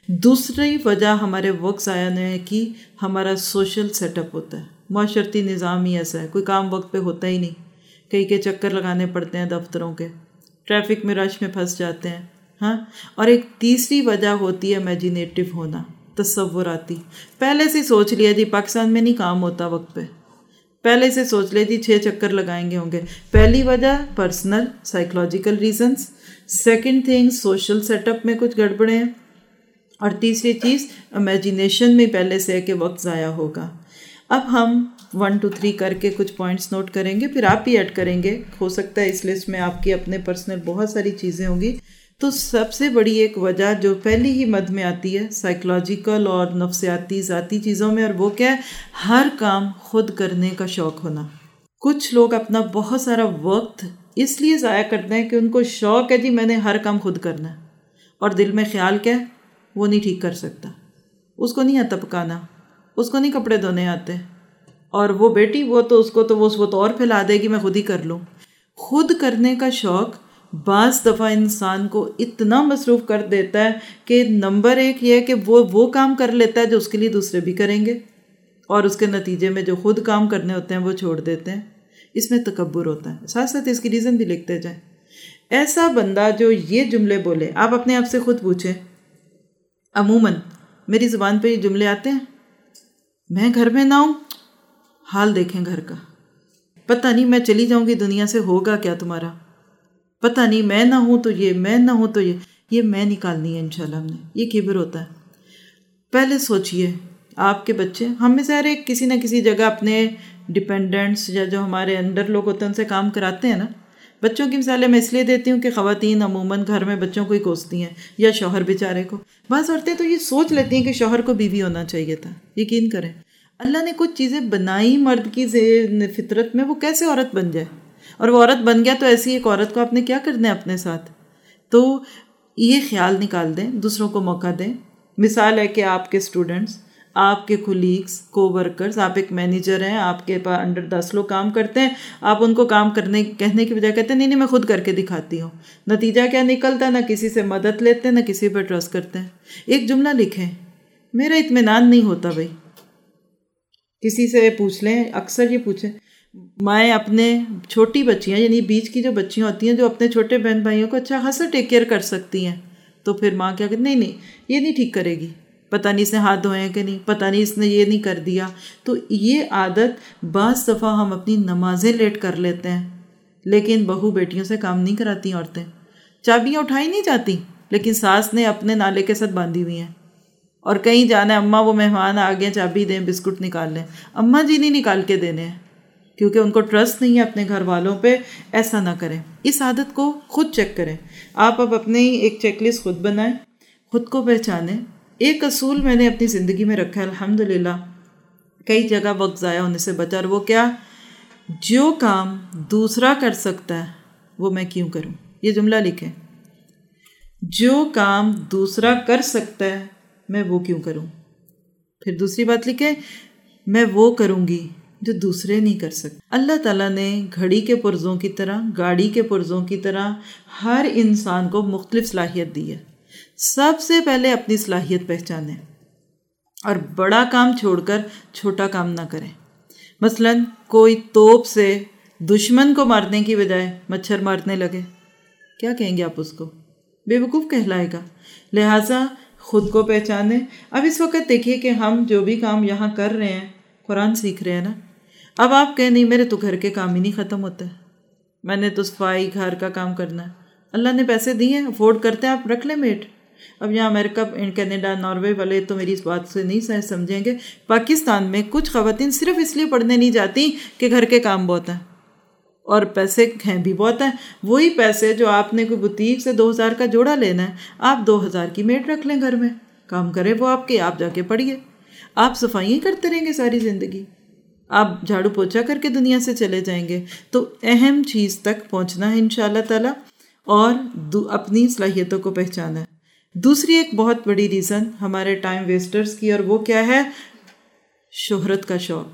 دوسری وجہ ہمارے وقت ضائع ہونے کی ہمارا سوشل سیٹ اپ ہوتا ہے، معاشرتی نظام ہی ایسا ہے، کوئی کام وقت پہ ہوتا ہی نہیں، کئی کے چکر لگانے پڑتے ہیں دفتروں کے، ٹریفک میں رش میں پھنس جاتے ہیں۔ ہاں، اور ایک تیسری وجہ ہوتی ہے امیجینیٹو ہونا، تصوراتی۔ پہلے سے سوچ لیا جی پاکستان میں نہیں کام ہوتا وقت پہ، پہلے سے سوچ لیا جی 6 چکر لگائیں گے ہوں گے۔ پہلی وجہ personal psychological reasons, second thing social set up میں کچھ گڑبڑیں ہیں، اور تیسری چیز امیجینیشن میں پہلے سے ہے کہ وقت ضائع ہوگا۔ اب ہم 1 2 3 کر کے کچھ پوائنٹس نوٹ کریں گے، پھر آپ بھی ایڈ کریں گے، ہو سکتا ہے اس لسٹ میں آپ کی اپنے پرسنل بہت ساری چیزیں ہوں گی۔ تو سب سے بڑی ایک وجہ جو پہلی ہی مد میں آتی ہے سائیکولوجیکل اور نفسیاتی ذاتی چیزوں میں، اور وہ کیا ہے؟ ہر کام خود کرنے کا شوق ہونا۔ کچھ لوگ اپنا بہت سارا وقت اس لیے ضائع کرتے ہیں کہ ان کو شوق ہے جی میں نے ہر کام خود کرنا ہے، اور دل میں خیال کیا ہے؟ وہ نہیں ٹھیک کر سکتا، اس کو نہیں آتا پکانا، اس کو نہیں کپڑے دھونے آتے، اور وہ بیٹی وہ تو اور پھیلا دے گی، میں خود ہی کر لوں۔ خود کرنے کا شوق بعض دفعہ انسان کو اتنا مصروف کر دیتا ہے کہ نمبر 1 یہ ہے کہ وہ کام کر لیتا ہے جو اس کے لیے دوسرے بھی کریں گے، اور اس کے نتیجے میں جو خود کام کرنے ہوتے ہیں وہ چھوڑ دیتے ہیں۔ اس میں تکبر ہوتا ہے، ساتھ ساتھ اس کی ریزن بھی لکھتے جائیں۔ ایسا بندہ جو یہ جملے بولے، آپ اپنے آپ سے خود پوچھیں، عموماً میری زبان پہ یہ جملے آتے ہیں، میں گھر میں نہ ہوں، حال دیکھیں گھر کا، پتہ نہیں میں چلی جاؤں گی دنیا سے ہوگا کیا تمہارا، پتہ نہیں میں نہ ہوں تو یہ، میں نہ ہوں تو یہ میں نکالنی ہے انشاءاللہ ہم نے۔ یہ کبر ہوتا ہے۔ پہلے سوچئے آپ کے بچے، ہم میں سے ہر ایک کسی نہ کسی جگہ اپنے ڈپینڈنٹس یا جو ہمارے انڈر لوگ ہوتے ہیں ان سے کام کراتے ہیں نا۔ بچوں کی مثالیں میں اس لیے دیتی ہوں کہ خواتین عموماً گھر میں بچوں کو ہی کوستی ہیں یا شوہر بیچارے کو۔ بعض عورتیں تو یہ سوچ لیتی ہیں کہ شوہر کو بیوی ہونا چاہیے تھا۔ یقین کریں اللہ نے کچھ چیزیں بنائی مرد کی فطرت میں، وہ کیسے عورت بن جائے، اور وہ عورت بن گیا تو ایسی ایک عورت کو آپ نے کیا کرنا ہے اپنے ساتھ۔ تو یہ خیال نکال دیں، دوسروں کو موقع دیں۔ مثال ہے کہ آپ کے اسٹوڈنٹس آپ کے کولیگس، کو ورکرز، آپ ایک مینیجر ہیں، آپ کے پاس انڈر 10 لوگ کام کرتے ہیں، آپ ان کو کام کرنے کہنے کی بجائے کہتے ہیں نہیں میں خود کر کے دکھاتی ہوں. نتیجہ کیا نکلتا ہے؟ نہ کسی سے مدد لیتے ہیں، نہ کسی پہ ٹرسٹ کرتے ہیں. ایک جملہ لکھیں، میرا اطمینان نہیں ہوتا بھائی. کسی سے پوچھ لیں، اکثر یہ پوچھیں، میں اپنے چھوٹی بچیاں یعنی بیچ کی جو بچیاں ہوتی ہیں جو اپنے چھوٹے بہن بھائیوں کو اچھا خاصا ٹیک کیئر کر سکتی ہیں، تو پھر ماں کیا کہتی نہیں یہ نہیں ٹھیک کرے گی، پتہ نہیں اس نے ہاتھ دھوئے ہیں کہ نہیں، پتہ نہیں اس نے یہ نہیں کر دیا. تو یہ عادت بعض دفعہ ہم اپنی نمازیں لیٹ کر لیتے ہیں، لیکن بہو بیٹیوں سے کام نہیں کراتی عورتیں. چابیاں اٹھائی نہیں جاتی لیکن ساس نے اپنے نالے کے ساتھ باندھی ہوئی ہیں، اور کہیں جانا ہے اماں وہ مہمان آ گئے چابی دیں بسکٹ نکال لیں، اماں جی نہیں نکال کے دینے ہیں کیونکہ ان کو ٹرسٹ نہیں ہے اپنے گھر والوں پہ. ایسا نہ کریں. اس عادت کو خود چیک کریں. آپ اب اپنی ایک چیک لسٹ خود بنائیں، خود کو پہچانیں. ایک اصول میں نے اپنی زندگی میں رکھا ہے الحمدللہ، کئی جگہ وقت ضائع ہونے سے بچا. اور وہ کیا؟ جو کام دوسرا کر سکتا ہے وہ میں کیوں کروں. یہ جملہ لکھیں، جو کام دوسرا کر سکتا ہے میں وہ کیوں کروں. پھر دوسری بات لکھیں، میں وہ کروں گی جو دوسرے نہیں کر سکتے. اللہ تعالیٰ نے گھڑی کے پرزوں کی طرح، گاڑی کے پرزوں کی طرح ہر انسان کو مختلف صلاحیت دی ہے. سب سے پہلے اپنی صلاحیت پہچانیں اور بڑا کام چھوڑ کر چھوٹا کام نہ کریں. مثلا کوئی توپ سے دشمن کو مارنے کی بجائے مچھر مارنے لگے، کیا کہیں گے آپ اس کو؟ بے وقوف کہلائے گا. لہٰذا خود کو پہچانیں. اب اس وقت دیکھیے کہ ہم جو بھی کام یہاں کر رہے ہیں، قرآن سیکھ رہے ہیں نا. اب آپ کہیں نہیں میرے تو گھر کے کام ہی نہیں ختم ہوتے، میں نے تو صفائی گھر کا کام کرنا ہے. اللہ نے پیسے دیے ہیں، افورڈ کرتے ہیں، آپ رکھ لیں میٹ. اب یہاں امریکہ، کینیڈا، ناروے والے تو میری اس بات سے نہیں سمجھیں گے. پاکستان میں کچھ خواتین صرف اس لیے پڑھنے نہیں جاتی کہ گھر کے کام بہت ہیں اور پیسے ہیں بھی بہت ہیں. وہی پیسے جو آپ نے کوئی بوتیک سے 2000 کا جوڑا لینا ہے، آپ 2000 کی میٹ رکھ لیں گھر میں، کام کرے وہ آپ کے، آپ جا کے پڑھیے. آپ صفائیاں کرتے رہیں گے ساری زندگی، آپ جھاڑو پوچھا کر کے دنیا سے چلے جائیں گے. تو اہم چیز تک پہنچنا ہے انشاءاللہ تعالیٰ، اور اپنی صلاحیتوں کو پہچانا ہے. دوسری ایک بہت بڑی ریزن ہمارے ٹائم ویسٹرز کی، اور وہ کیا ہے؟ شہرت کا شوق.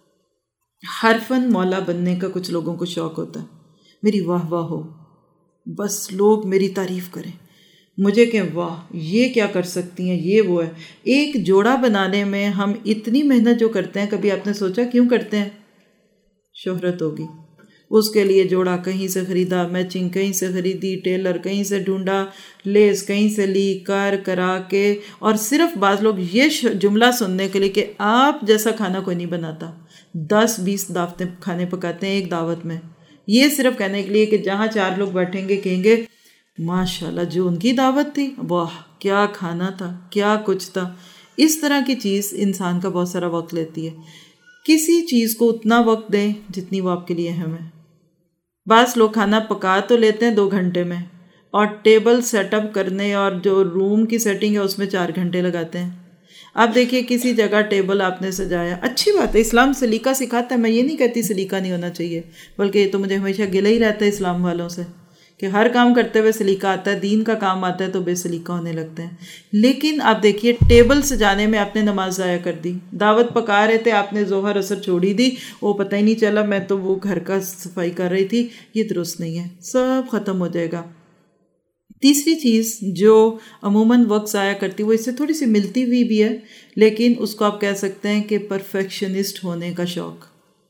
حرفاً مولا بننے کا کچھ لوگوں کو شوق ہوتا ہے، میری واہ واہ ہو، بس لوگ میری تعریف کریں، مجھے کہ واہ یہ کیا کر سکتی ہیں، یہ وہ ہے. ایک جوڑا بنانے میں ہم اتنی محنت جو کرتے ہیں، کبھی آپ نے سوچا کیوں کرتے ہیں؟ شہرت ہوگی. اس کے لیے جوڑا کہیں سے خریدا، میچنگ کہیں سے خریدی، ٹیلر کہیں سے ڈھونڈا، لیس کہیں سے لی، کرا کے. اور صرف بعض لوگ یہ جملہ سننے کے لیے کہ آپ جیسا کھانا کوئی نہیں بناتا، 10-20 دعوتیں کھانے پکاتے ہیں ایک دعوت میں، یہ صرف کہنے کے لیے کہ جہاں 4 لوگ بیٹھیں گے کہیں گے ماشاءاللہ جو ان کی دعوت تھی، واہ کیا کھانا تھا، کیا کچھ تھا. اس طرح کی چیز انسان کا بہت سارا وقت لیتی ہے. کسی چیز کو اتنا وقت دیں جتنی وہ آپ کے لیے اہم ہے. بعض لوگ کھانا پکا تو لیتے ہیں 2 گھنٹے میں، اور ٹیبل سیٹ اپ کرنے اور جو روم کی سیٹنگ ہے اس میں 4 گھنٹے لگاتے ہیں. آپ دیکھیے کسی جگہ ٹیبل آپ نے سجایا، اچھی بات ہے، اسلام سلیقہ سکھاتا ہے، میں یہ نہیں کہتی سلیقہ نہیں ہونا چاہیے، بلکہ یہ تو مجھے ہمیشہ گلہ ہی رہتا ہے اسلام والوں سے کہ ہر کام کرتے ہوئے سلیقہ آتا ہے، دین کا کام آتا ہے تو بے سلیقہ ہونے لگتے ہیں. لیکن آپ دیکھیے ٹیبل سجانے میں آپ نے نماز ضائع کر دی. دعوت پکا رہے تھے، آپ نے ظہر اثر چھوڑی دی، وہ پتہ ہی نہیں چلا، میں تو وہ گھر کا صفائی کر رہی تھی. یہ درست نہیں ہے، سب ختم ہو جائے گا. تیسری چیز جو عموماً وقت ضائع کرتی، وہ اس سے تھوڑی سی ملتی ہوئی بھی ہے، لیکن اس کو آپ کہہ سکتے ہیں کہ پرفیکشنسٹ ہونے کا شوق.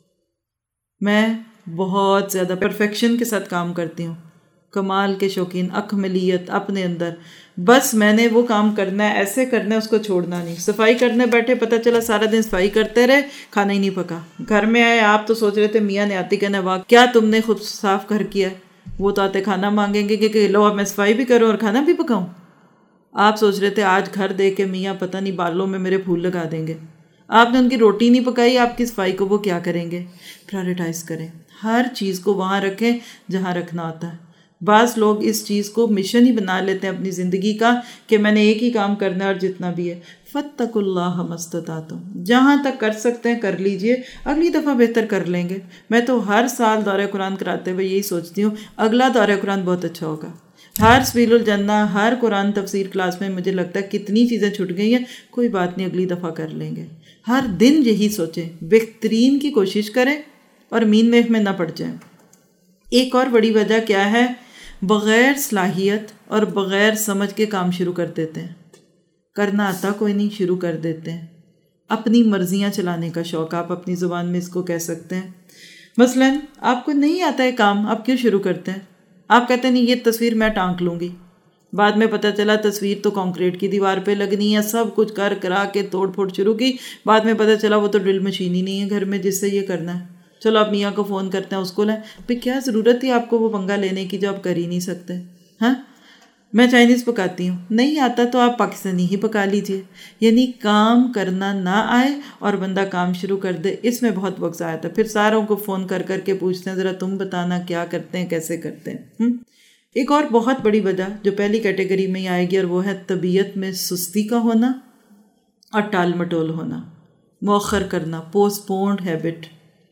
میں بہت زیادہ پرفیکشن کے ساتھ کام کرتی ہوں، کمال کے شوقین، اکملیت اپنے اندر. بس میں نے وہ کام کرنا ہے، ایسے کرنا ہے، اس کو چھوڑنا نہیں. صفائی کرنے بیٹھے، پتہ چلا سارا دن صفائی کرتے رہے، کھانا ہی نہیں پکا. گھر میں آئے، آپ تو سوچ رہے تھے میاں نے آتی کہنا واہ کیا تم نے خود صاف گھر کیا ہے، وہ تو آتے کھانا مانگیں گے کہ لو اب میں صفائی بھی کروں اور کھانا بھی پکاؤں. آپ سوچ رہے تھے آج گھر دے کے میاں پتہ نہیں بالوں میں میرے پھول لگا دیں گے. آپ نے ان کی روٹی نہیں پکائی، آپ کی صفائی کو وہ کیا کریں گے؟ پرائرٹائز کریں، ہر چیز کو وہاں رکھیں جہاں رکھنا ہوتا ہے. بعض لوگ اس چیز کو مشن ہی بنا لیتے ہیں اپنی زندگی کا کہ میں نے ایک ہی کام کرنا ہے اور جتنا بھی ہے. فاتقوا اللہ ما استطعتم، جہاں تک کر سکتے ہیں کر لیجئے، اگلی دفعہ بہتر کر لیں گے. میں تو ہر سال دورہ قرآن کراتے ہوئے یہی سوچتی ہوں اگلا دورہ قرآن بہت اچھا ہوگا. ہر سبیل الجنہ، ہر قرآن تفسیر کلاس میں مجھے لگتا ہے کتنی چیزیں چھٹ گئی ہیں، کوئی بات نہیں، اگلی دفعہ کر لیں گے۔ ہر دن یہی سوچیں، بہترین کی کوشش کریں اور مین میخ میں نہ پڑ جائیں۔ ایک اور بڑی وجہ کیا ہے؟ بغیر صلاحیت اور بغیر سمجھ کے کام شروع کر دیتے ہیں، کرنا آتا کوئی نہیں، شروع کر دیتے ہیں، اپنی مرضیاں چلانے کا شوق، آپ اپنی زبان میں اس کو کہہ سکتے ہیں۔ مثلاً آپ کو نہیں آتا ہے کام، آپ کیوں شروع کرتے ہیں؟ آپ کہتے ہیں نہیں یہ تصویر میں ٹانک لوں گی، بعد میں پتہ چلا تصویر تو کنکریٹ کی دیوار پہ لگنی ہے، سب کچھ کر کرا کے توڑ پھوڑ شروع کی، بعد میں پتہ چلا وہ تو ڈرل مشین ہی نہیں ہے گھر میں جس سے یہ کرنا ہے، چلو آپ میاں کو فون کرتے ہیں اس کو لیں، پھر کیا ضرورت تھی آپ کو وہ پنگا لینے کی جو آپ کر ہی نہیں سکتے؟ ہاں، میں چائنیز پکاتی ہوں، نہیں آتا تو آپ پاکستانی ہی پکا لیجئے۔ یعنی کام کرنا نہ آئے اور بندہ کام شروع کر دے، اس میں بہت وقت ضائع ہے، پھر ساروں کو فون کر کر کے پوچھتے ہیں ذرا تم بتانا کیا کرتے ہیں، کیسے کرتے ہیں۔ ایک اور بہت بڑی وجہ جو پہلی کیٹیگری میں ہی آئے گی، اور وہ ہے طبیعت میں سستی کا ہونا اور ٹال مٹول ہونا، مؤخر کرنا، پوسٹ پونڈ ہیبٹ۔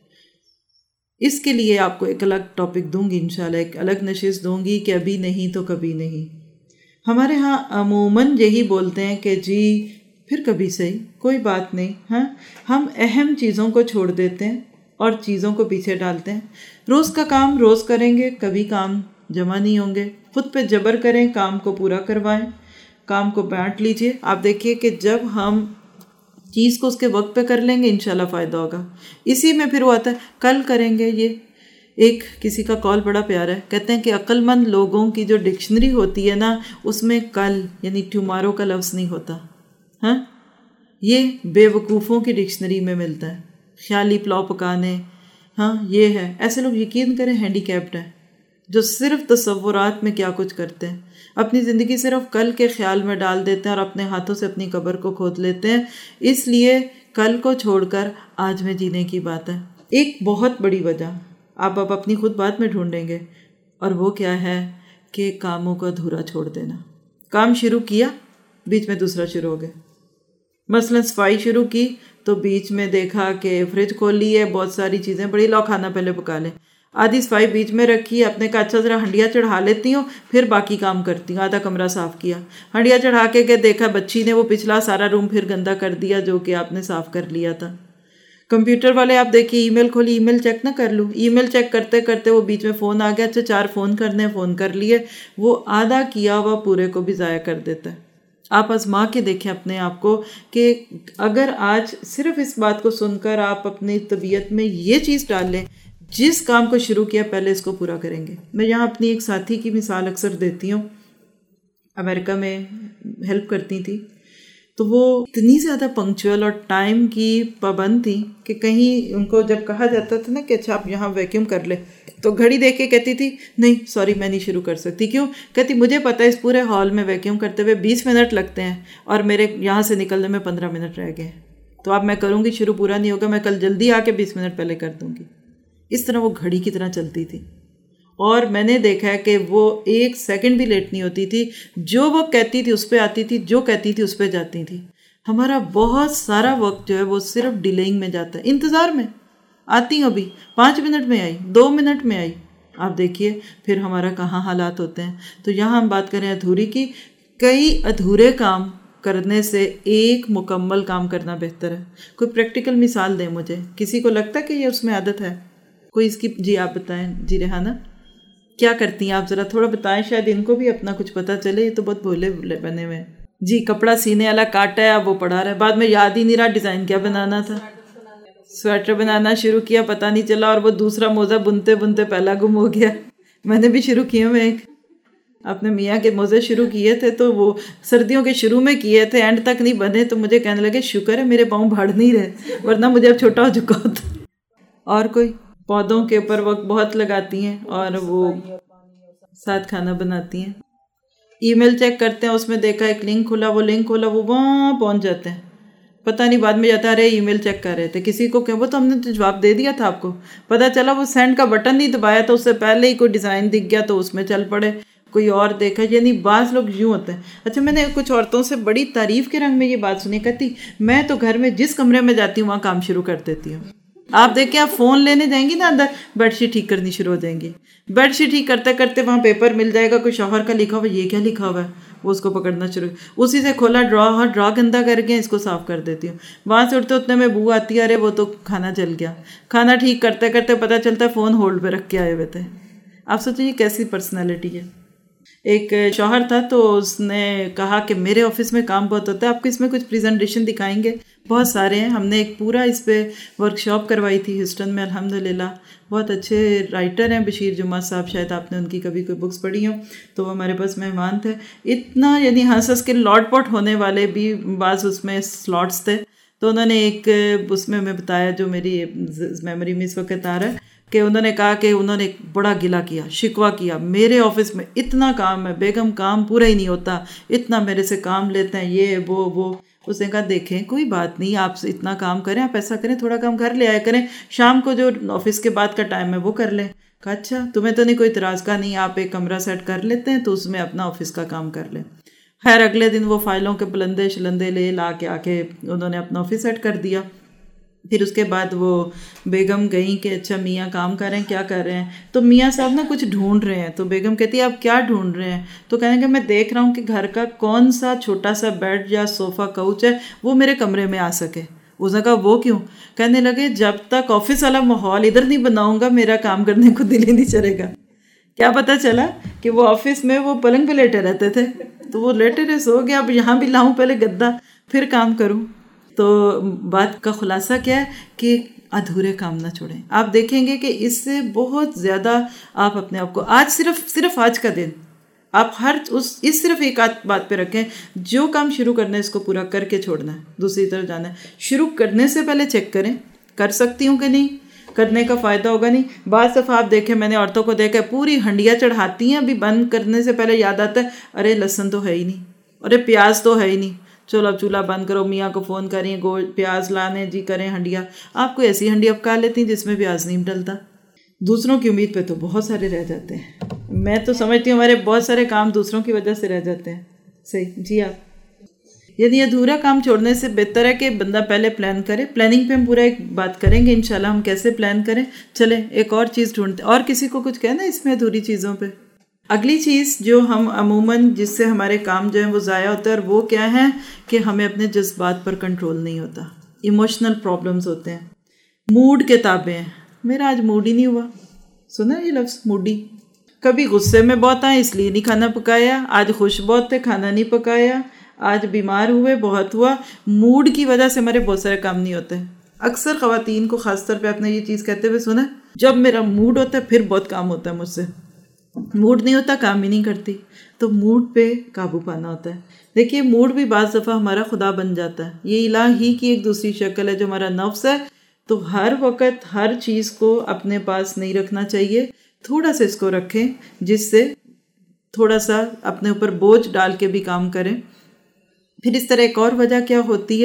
اس کے لیے آپ کو ایک الگ ٹاپک دوں گی انشاءاللہ، ایک الگ نشست دوں گی کہ ابھی نہیں تو کبھی نہیں۔ ہمارے ہاں عموماً یہی بولتے ہیں کہ جی پھر کبھی صحیح، کوئی بات نہیں، ہاں، ہم اہم چیزوں کو چھوڑ دیتے ہیں اور چیزوں کو پیچھے ڈالتے ہیں۔ روز کا کام روز کریں گے، کبھی کام جمع نہیں ہوں گے، خود پہ جبر کریں، کام کو پورا کروائیں، کام کو بانٹ لیجئے۔ آپ دیکھیے کہ جب ہم چیز کو اس کے وقت پہ کر لیں گے انشاءاللہ فائدہ ہوگا۔ اسی میں پھر وہ آتا ہے کل کریں گے۔ یہ ایک کسی کا کال بڑا پیارا ہے، کہتے ہیں کہ عقل مند لوگوں کی جو ڈکشنری ہوتی ہے نا، اس میں کل یعنی ٹمارو کا لفظ نہیں ہوتا، ہاں، یہ بے وقوفوں کی ڈکشنری میں ملتا ہے، خیالی پلاؤ پکانے، ہاں یہ ہے۔ ایسے لوگ یقین کریں ہینڈی کیپڈ ہیں جو صرف تصورات میں کیا کچھ کرتے ہیں، اپنی زندگی صرف کل کے خیال میں ڈال دیتے ہیں اور اپنے ہاتھوں سے اپنی قبر کو کھود لیتے ہیں۔ اس لیے کل کو چھوڑ کر آج میں جینے کی بات ہے۔ ایک بہت بڑی وجہ آپ اب اپنی خود بات میں ڈھونڈیں گے، اور وہ کیا ہے کہ کاموں کو ادھورا چھوڑ دینا۔ کام شروع کیا، بیچ میں دوسرا شروع ہو گیا۔ مثلا صفائی شروع کی تو بیچ میں دیکھا کہ فریج کھول لی ہے، بہت ساری چیزیں پڑی، لاؤ کھانا پہلے پکا لیں۔ آدھی صفائی بیچ میں رکھی، اپنے کا اچھا ذرا ہنڈیا چڑھا لیتی ہوں، پھر باقی کام کرتی ہوں۔ آدھا کمرہ صاف کیا، ہنڈیا چڑھا کے دیکھا بچی نے وہ پچھلا سارا روم پھر گندا کر دیا جو کہ آپ نے صاف کر لیا تھا۔ کمپیوٹر والے آپ دیکھیے ای میل کھولی، ای میل چیک نہ کر لوں، ای میل چیک کرتے کرتے وہ بیچ میں فون آ گیا، اچھا 4 فون کرنے، فون کر لیے، وہ آدھا کیا ہوا پورے کو بھی ضائع کر دیتا ہے۔ آپ آزما کے دیکھیں اپنے آپ کو کہ اگر آج صرف اس بات کو سن کر آپ اپنی طبیعت میں یہ چیز ڈال لیں، جس کام کو شروع کیا پہلے اس کو پورا کریں گے۔ میں یہاں اپنی ایک ساتھی کی مثال اکثر دیتی ہوں، امریکہ میں ہیلپ کرتی تھی، تو وہ اتنی زیادہ پنکچوئل اور ٹائم کی پابند تھی کہ کہیں ان کو جب کہا جاتا تھا نا کہ اچھا آپ یہاں ویکیوم کر لے، تو گھڑی دیکھ کے کہتی تھی نہیں سوری میں نہیں شروع کر سکتی۔ کیوں؟ کہتی مجھے پتہ ہے اس پورے ہال میں ویکیوم کرتے ہوئے 20 منٹ لگتے ہیں اور میرے یہاں سے نکلنے میں 15 منٹ رہ گئے، تو اب میں کروں گی، شروع پورا نہیں ہوگا، میں کل جلدی آ کے 20 منٹ پہلے کر دوں گی۔ اس طرح وہ گھڑی کی طرح چلتی تھی، اور میں نے دیکھا ہے کہ وہ 1 سیکنڈ بھی لیٹ نہیں ہوتی تھی، جو وہ کہتی تھی اس پہ آتی تھی، جو کہتی تھی اس پہ جاتی تھی۔ ہمارا بہت سارا وقت جو ہے وہ صرف ڈیلیئنگ میں جاتا ہے، انتظار میں، آتی ہوں ابھی 5 منٹ میں آئی، 2 منٹ میں آئی، آپ دیکھیے پھر ہمارا کہاں حالات ہوتے ہیں۔ تو یہاں ہم بات کریں ادھوری کی، کئی ادھورے کام کرنے سے ایک مکمل کام کرنا بہتر ہے۔ کوئی پریکٹیکل مثال دیں مجھے، کسی کو لگتا ہے کہ یہ اس میں عادت ہے کوئی اس کی؟ جی آپ بتائیں، جی ریحانہ کیا کرتی ہیں آپ؟ ذرا تھوڑا بتائیں، شاید ان کو بھی اپنا کچھ پتہ چلے، یہ تو بہت بھولے بھولے بنے ہوئے ہیں۔ جی کپڑا سینے والا کاٹا ہے، اب وہ پڑا رہا ہے، بعد میں یاد ہی نہیں رہا ڈیزائن کیا بنانا تھا، سویٹر بنانا شروع کیا، پتہ نہیں چلا، اور وہ دوسرا موزہ بنتے بنتے پہلا گم ہو گیا۔ میں نے بھی شروع کیے میں ایک اپنے میاں کے موزے شروع کیے تھے، تو وہ سردیوں کے شروع میں کیے تھے، اینڈ تک نہیں بنے، تو مجھے کہنے لگے شکر ہے میرے پاؤں بھاڑ نہیں رہے، ورنہ مجھے اب چھوٹا ہو چکا ہوتا۔ اور کوئی پودوں کے اوپر وقت بہت لگاتی ہیں اور وہ ساتھ کھانا بناتی ہیں۔ ای میل چیک کرتے ہیں، اس میں دیکھا ایک لنک کھلا، وہ لنک کھولا، وہ وہاں پہنچ جاتے ہیں، پتہ نہیں بعد میں جاتا رہے ای میل چیک کر رہے تھے، کسی کو کہ وہ تو ہم نے تو جواب دے دیا تھا آپ کو، پتہ چلا وہ سینڈ کا بٹن نہیں دبایا تو اس سے پہلے ہی کوئی ڈیزائن دکھ گیا تو اس میں چل پڑے، کوئی اور دیکھا۔ یعنی بعض لوگ یوں ہوتے ہیں۔ اچھا میں نے کچھ عورتوں سے بڑی تعریف کے رنگ میں یہ بات سنی، کہتی میں تو گھر میں جس کمرے میں جاتی ہوں وہاں کام شروع کر دیتی ہوں۔ آپ دیکھیں آپ فون لینے جائیں گی نا اندر، بیڈ شیٹ ٹھیک کرنی شروع ہو جائیں گی. بیڈ شیٹ ٹھیک کرتے کرتے وہاں پیپر مل جائے گا کوئی شوہر کا لکھا ہوا، یہ کیا لکھا ہوا ہے، وہ اس کو پکڑنا شروع، اسی سے کھولا ڈرا گندا کر کے اس کو صاف کر دیتی ہوں. وہاں سے اٹھتے اتنے میں بو آتی ہے، ارے وہ تو کھانا جل گیا. کھانا ٹھیک کرتے کرتے پتہ چلتا ہے فون ہولڈ پہ رکھ کے آئے ہوئے تھے. آپ سوچیں یہ کیسی پرسنالٹی ہے. ایک شوہر تھا تو اس نے کہا کہ میرے آفس میں کام بہت ہوتا ہے، آپ کو اس میں کچھ پریزنٹیشن دکھائیں گے؟ بہت سارے ہیں. ہم نے ایک پورا اس پہ ورک شاپ کروائی تھی ہیوسٹن میں الحمدللہ. بہت اچھے رائٹر ہیں بشیر جمعہ صاحب، شاید آپ نے ان کی کبھی کوئی بکس پڑھی ہوں. تو وہ ہمارے پاس مہمان تھے. اتنا یعنی ہنس کے لاٹ پاٹ ہونے والے بھی بعض اس میں سلاٹس تھے. تو انہوں نے ایک اس میں بتایا جو میری میموری میں اس وقت آ رہا ہے کہ انہوں نے کہا کہ انہوں نے بڑا گلہ کیا، شکوہ کیا، میرے آفس میں اتنا کام ہے بیگم، کام پورا ہی نہیں ہوتا، اتنا میرے سے کام لیتے ہیں، یہ وہ. اس نے کہا دیکھیں کوئی بات نہیں، آپ اتنا کام کریں، آپ ایسا کریں تھوڑا کام گھر لے آیا کریں، شام کو جو آفس کے بعد کا ٹائم ہے وہ کر لیں. کہا اچھا تمہیں تو نہیں کوئی اعتراض؟ کا نہیں، آپ ایک کمرہ سیٹ کر لیتے ہیں تو اس میں اپنا آفس کا کام کر لیں. خیر اگلے دن وہ فائلوں کے بلندے شلندے لے لا کے آ کے انہوں نے اپنا آفس سیٹ کر دیا. پھر اس کے بعد وہ بیگم گئیں کہ اچھا میاں کام کر رہے ہیں، کیا کر رہے ہیں؟ تو میاں صاحب نا کچھ ڈھونڈ رہے ہیں. تو بیگم کہتی ہے آپ کیا ڈھونڈ رہے ہیں؟ تو کہنے کہ میں دیکھ رہا ہوں کہ گھر کا کون سا چھوٹا سا بیڈ یا صوفہ کوچ ہے وہ میرے کمرے میں آ سکے. اس نے کہا وہ کیوں؟ کہنے لگے جب تک آفس والا ماحول ادھر نہیں بناؤں گا میرا کام کرنے کو دل ہی نہیں چلے گا. کیا پتہ چلا کہ وہ آفس میں وہ پلنگ پہ لیٹے رہتے تھے، تو وہ لیٹے رہے، سو گیا، اب یہاں بھی لاؤں پہلے گدا پھر کام کروں. تو بات کا خلاصہ کیا ہے کہ ادھورے کام نہ چھوڑیں. آپ دیکھیں گے کہ اس سے بہت زیادہ آپ اپنے آپ کو آج صرف آج کا دن آپ صرف ایک بات پہ رکھیں، جو کام شروع کرنا ہے اس کو پورا کر کے چھوڑنا ہے، دوسری طرف جانا ہے. شروع کرنے سے پہلے چیک کریں کر سکتی ہوں کہ نہیں، کرنے کا فائدہ ہوگا نہیں. بعض دفعہ آپ دیکھیں میں نے عورتوں کو دیکھا پوری ہنڈیاں چڑھاتی ہیں، ابھی بند کرنے سے پہلے یاد آتا ہے ارے لہسن تو ہے ہی نہیں، ارے پیاز تو ہے ہی نہیں، چلو اب چولہا بند کرو، میاں کو فون کریں پیاز لانے جی کریں ہنڈیا. آپ کو ایسی ہنڈیا پکا لیتی ہیں جس میں پیاز نہیں ڈلتا. دوسروں کی امید پہ تو بہت سارے رہ جاتے ہیں. میں تو سمجھتی ہوں ہمارے بہت سارے کام دوسروں کی وجہ سے رہ جاتے ہیں. صحیح جی. آپ یعنی ادھورا کام چھوڑنے سے بہتر ہے کہ بندہ پہلے پلان کرے. پلاننگ پہ ہم پورا ایک بات کریں گے انشاءاللہ ہم کیسے پلان کریں. چلیں ایک اور چیز ڈھونڈتے، اور کسی کو کچھ کہنا اس میں ادھوری چیزوں پہ؟ اگلی چیز جو ہم عموماً جس سے ہمارے کام جو ہیں وہ ضائع ہوتا ہے، اور وہ کیا ہے کہ ہمیں اپنے جذبات پر کنٹرول نہیں ہوتا. ایموشنل پرابلمز ہوتے ہیں، موڈ کے تابع ہیں. میرا آج موڈ ہی نہیں ہوا، سنا یہ لفظ موڈی؟ کبھی غصے میں بہت آئے اس لیے نہیں کھانا پکایا، آج خوش بہت تھے کھانا نہیں پکایا، آج بیمار ہوئے بہت ہوا. موڈ کی وجہ سے ہمارے بہت سارے کام نہیں ہوتے. اکثر خواتین کو خاص طور پہ آپ نے یہ چیز کہتے ہوئے سنا، جب میرا موڈ ہوتا ہے پھر بہت کام ہوتا ہے مجھ سے، موڈ نہیں ہوتا کام ہی نہیں کرتی. تو موڈ پہ قابو پانا ہوتا ہے. دیکھیے موڈ بھی بعض دفعہ ہمارا خدا بن جاتا ہے، یہ الہی کی ایک دوسری شکل ہے جو ہمارا نفس ہے. تو ہر وقت ہر چیز کو اپنے پاس نہیں رکھنا چاہیے، تھوڑا سا اس کو رکھیں جس سے تھوڑا سا اپنے اوپر بوجھ ڈال کے بھی کام کریں. پھر اس طرح ایک اور وجہ کیا ہوتی ہے،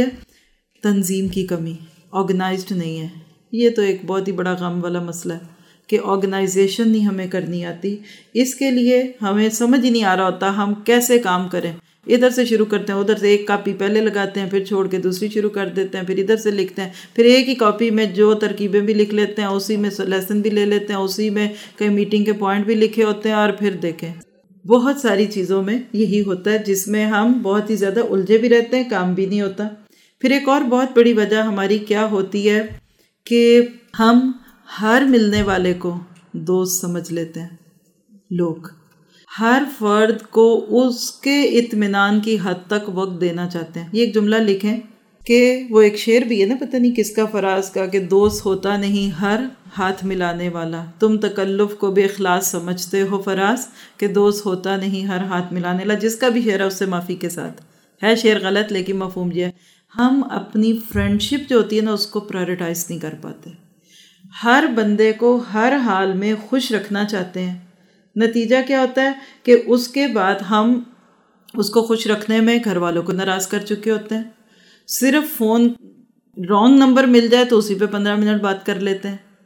تنظیم کی کمی، آرگنائزڈ نہیں ہے. یہ تو ایک بہت ہی بڑا غم والا مسئلہ ہے کہ آرگنائزیشن نہیں ہمیں کرنی آتی. اس کے لیے ہمیں سمجھ ہی نہیں آ رہا ہوتا ہم کیسے کام کریں. ادھر سے شروع کرتے ہیں، ادھر سے ایک کاپی پہلے لگاتے ہیں، پھر چھوڑ کے دوسری شروع کر دیتے ہیں، پھر ادھر سے لکھتے ہیں، پھر ایک ہی کاپی میں جو ترکیبیں بھی لکھ لیتے ہیں، اسی میں لیسن بھی لے لیتے ہیں، اسی میں کئی میٹنگ کے پوائنٹ بھی لکھے ہوتے ہیں. اور پھر دیکھیں بہت ساری چیزوں میں یہی ہوتا ہے جس میں ہم بہت ہی زیادہ الجھے بھی رہتے ہیں، کام بھی نہیں ہوتا. پھر ایک اور بہت بڑی وجہ ہماری کیا ہوتی ہے کہ ہم ہر ملنے والے کو دوست سمجھ لیتے ہیں. لوگ ہر فرد کو اس کے اطمینان کی حد تک وقت دینا چاہتے ہیں. یہ ایک جملہ لکھیں کہ وہ ایک شعر بھی ہے نا، پتہ نہیں کس کا، فراز کا، کہ دوست ہوتا نہیں ہر ہاتھ ملانے والا، تم تکلف کو بے اخلاص سمجھتے ہو فراز، کہ دوست ہوتا نہیں ہر ہاتھ ملانے والا. جس کا بھی شعر ہے اس سے معافی کے ساتھ ہے، شعر غلط لیکن مفہوم یہ ہے. ہم اپنی فرینڈشپ جو ہوتی ہے نا اس کو پرائرٹائز نہیں کر پاتے. ہر بندے کو ہر حال میں خوش رکھنا چاہتے ہیں. نتیجہ کیا ہوتا ہے کہ اس کے بعد ہم اس کو خوش رکھنے میں گھر والوں کو ناراض کر چکے ہوتے ہیں. صرف فون رانگ نمبر مل جائے تو اسی پہ 15 منٹ بات کر لیتے ہیں.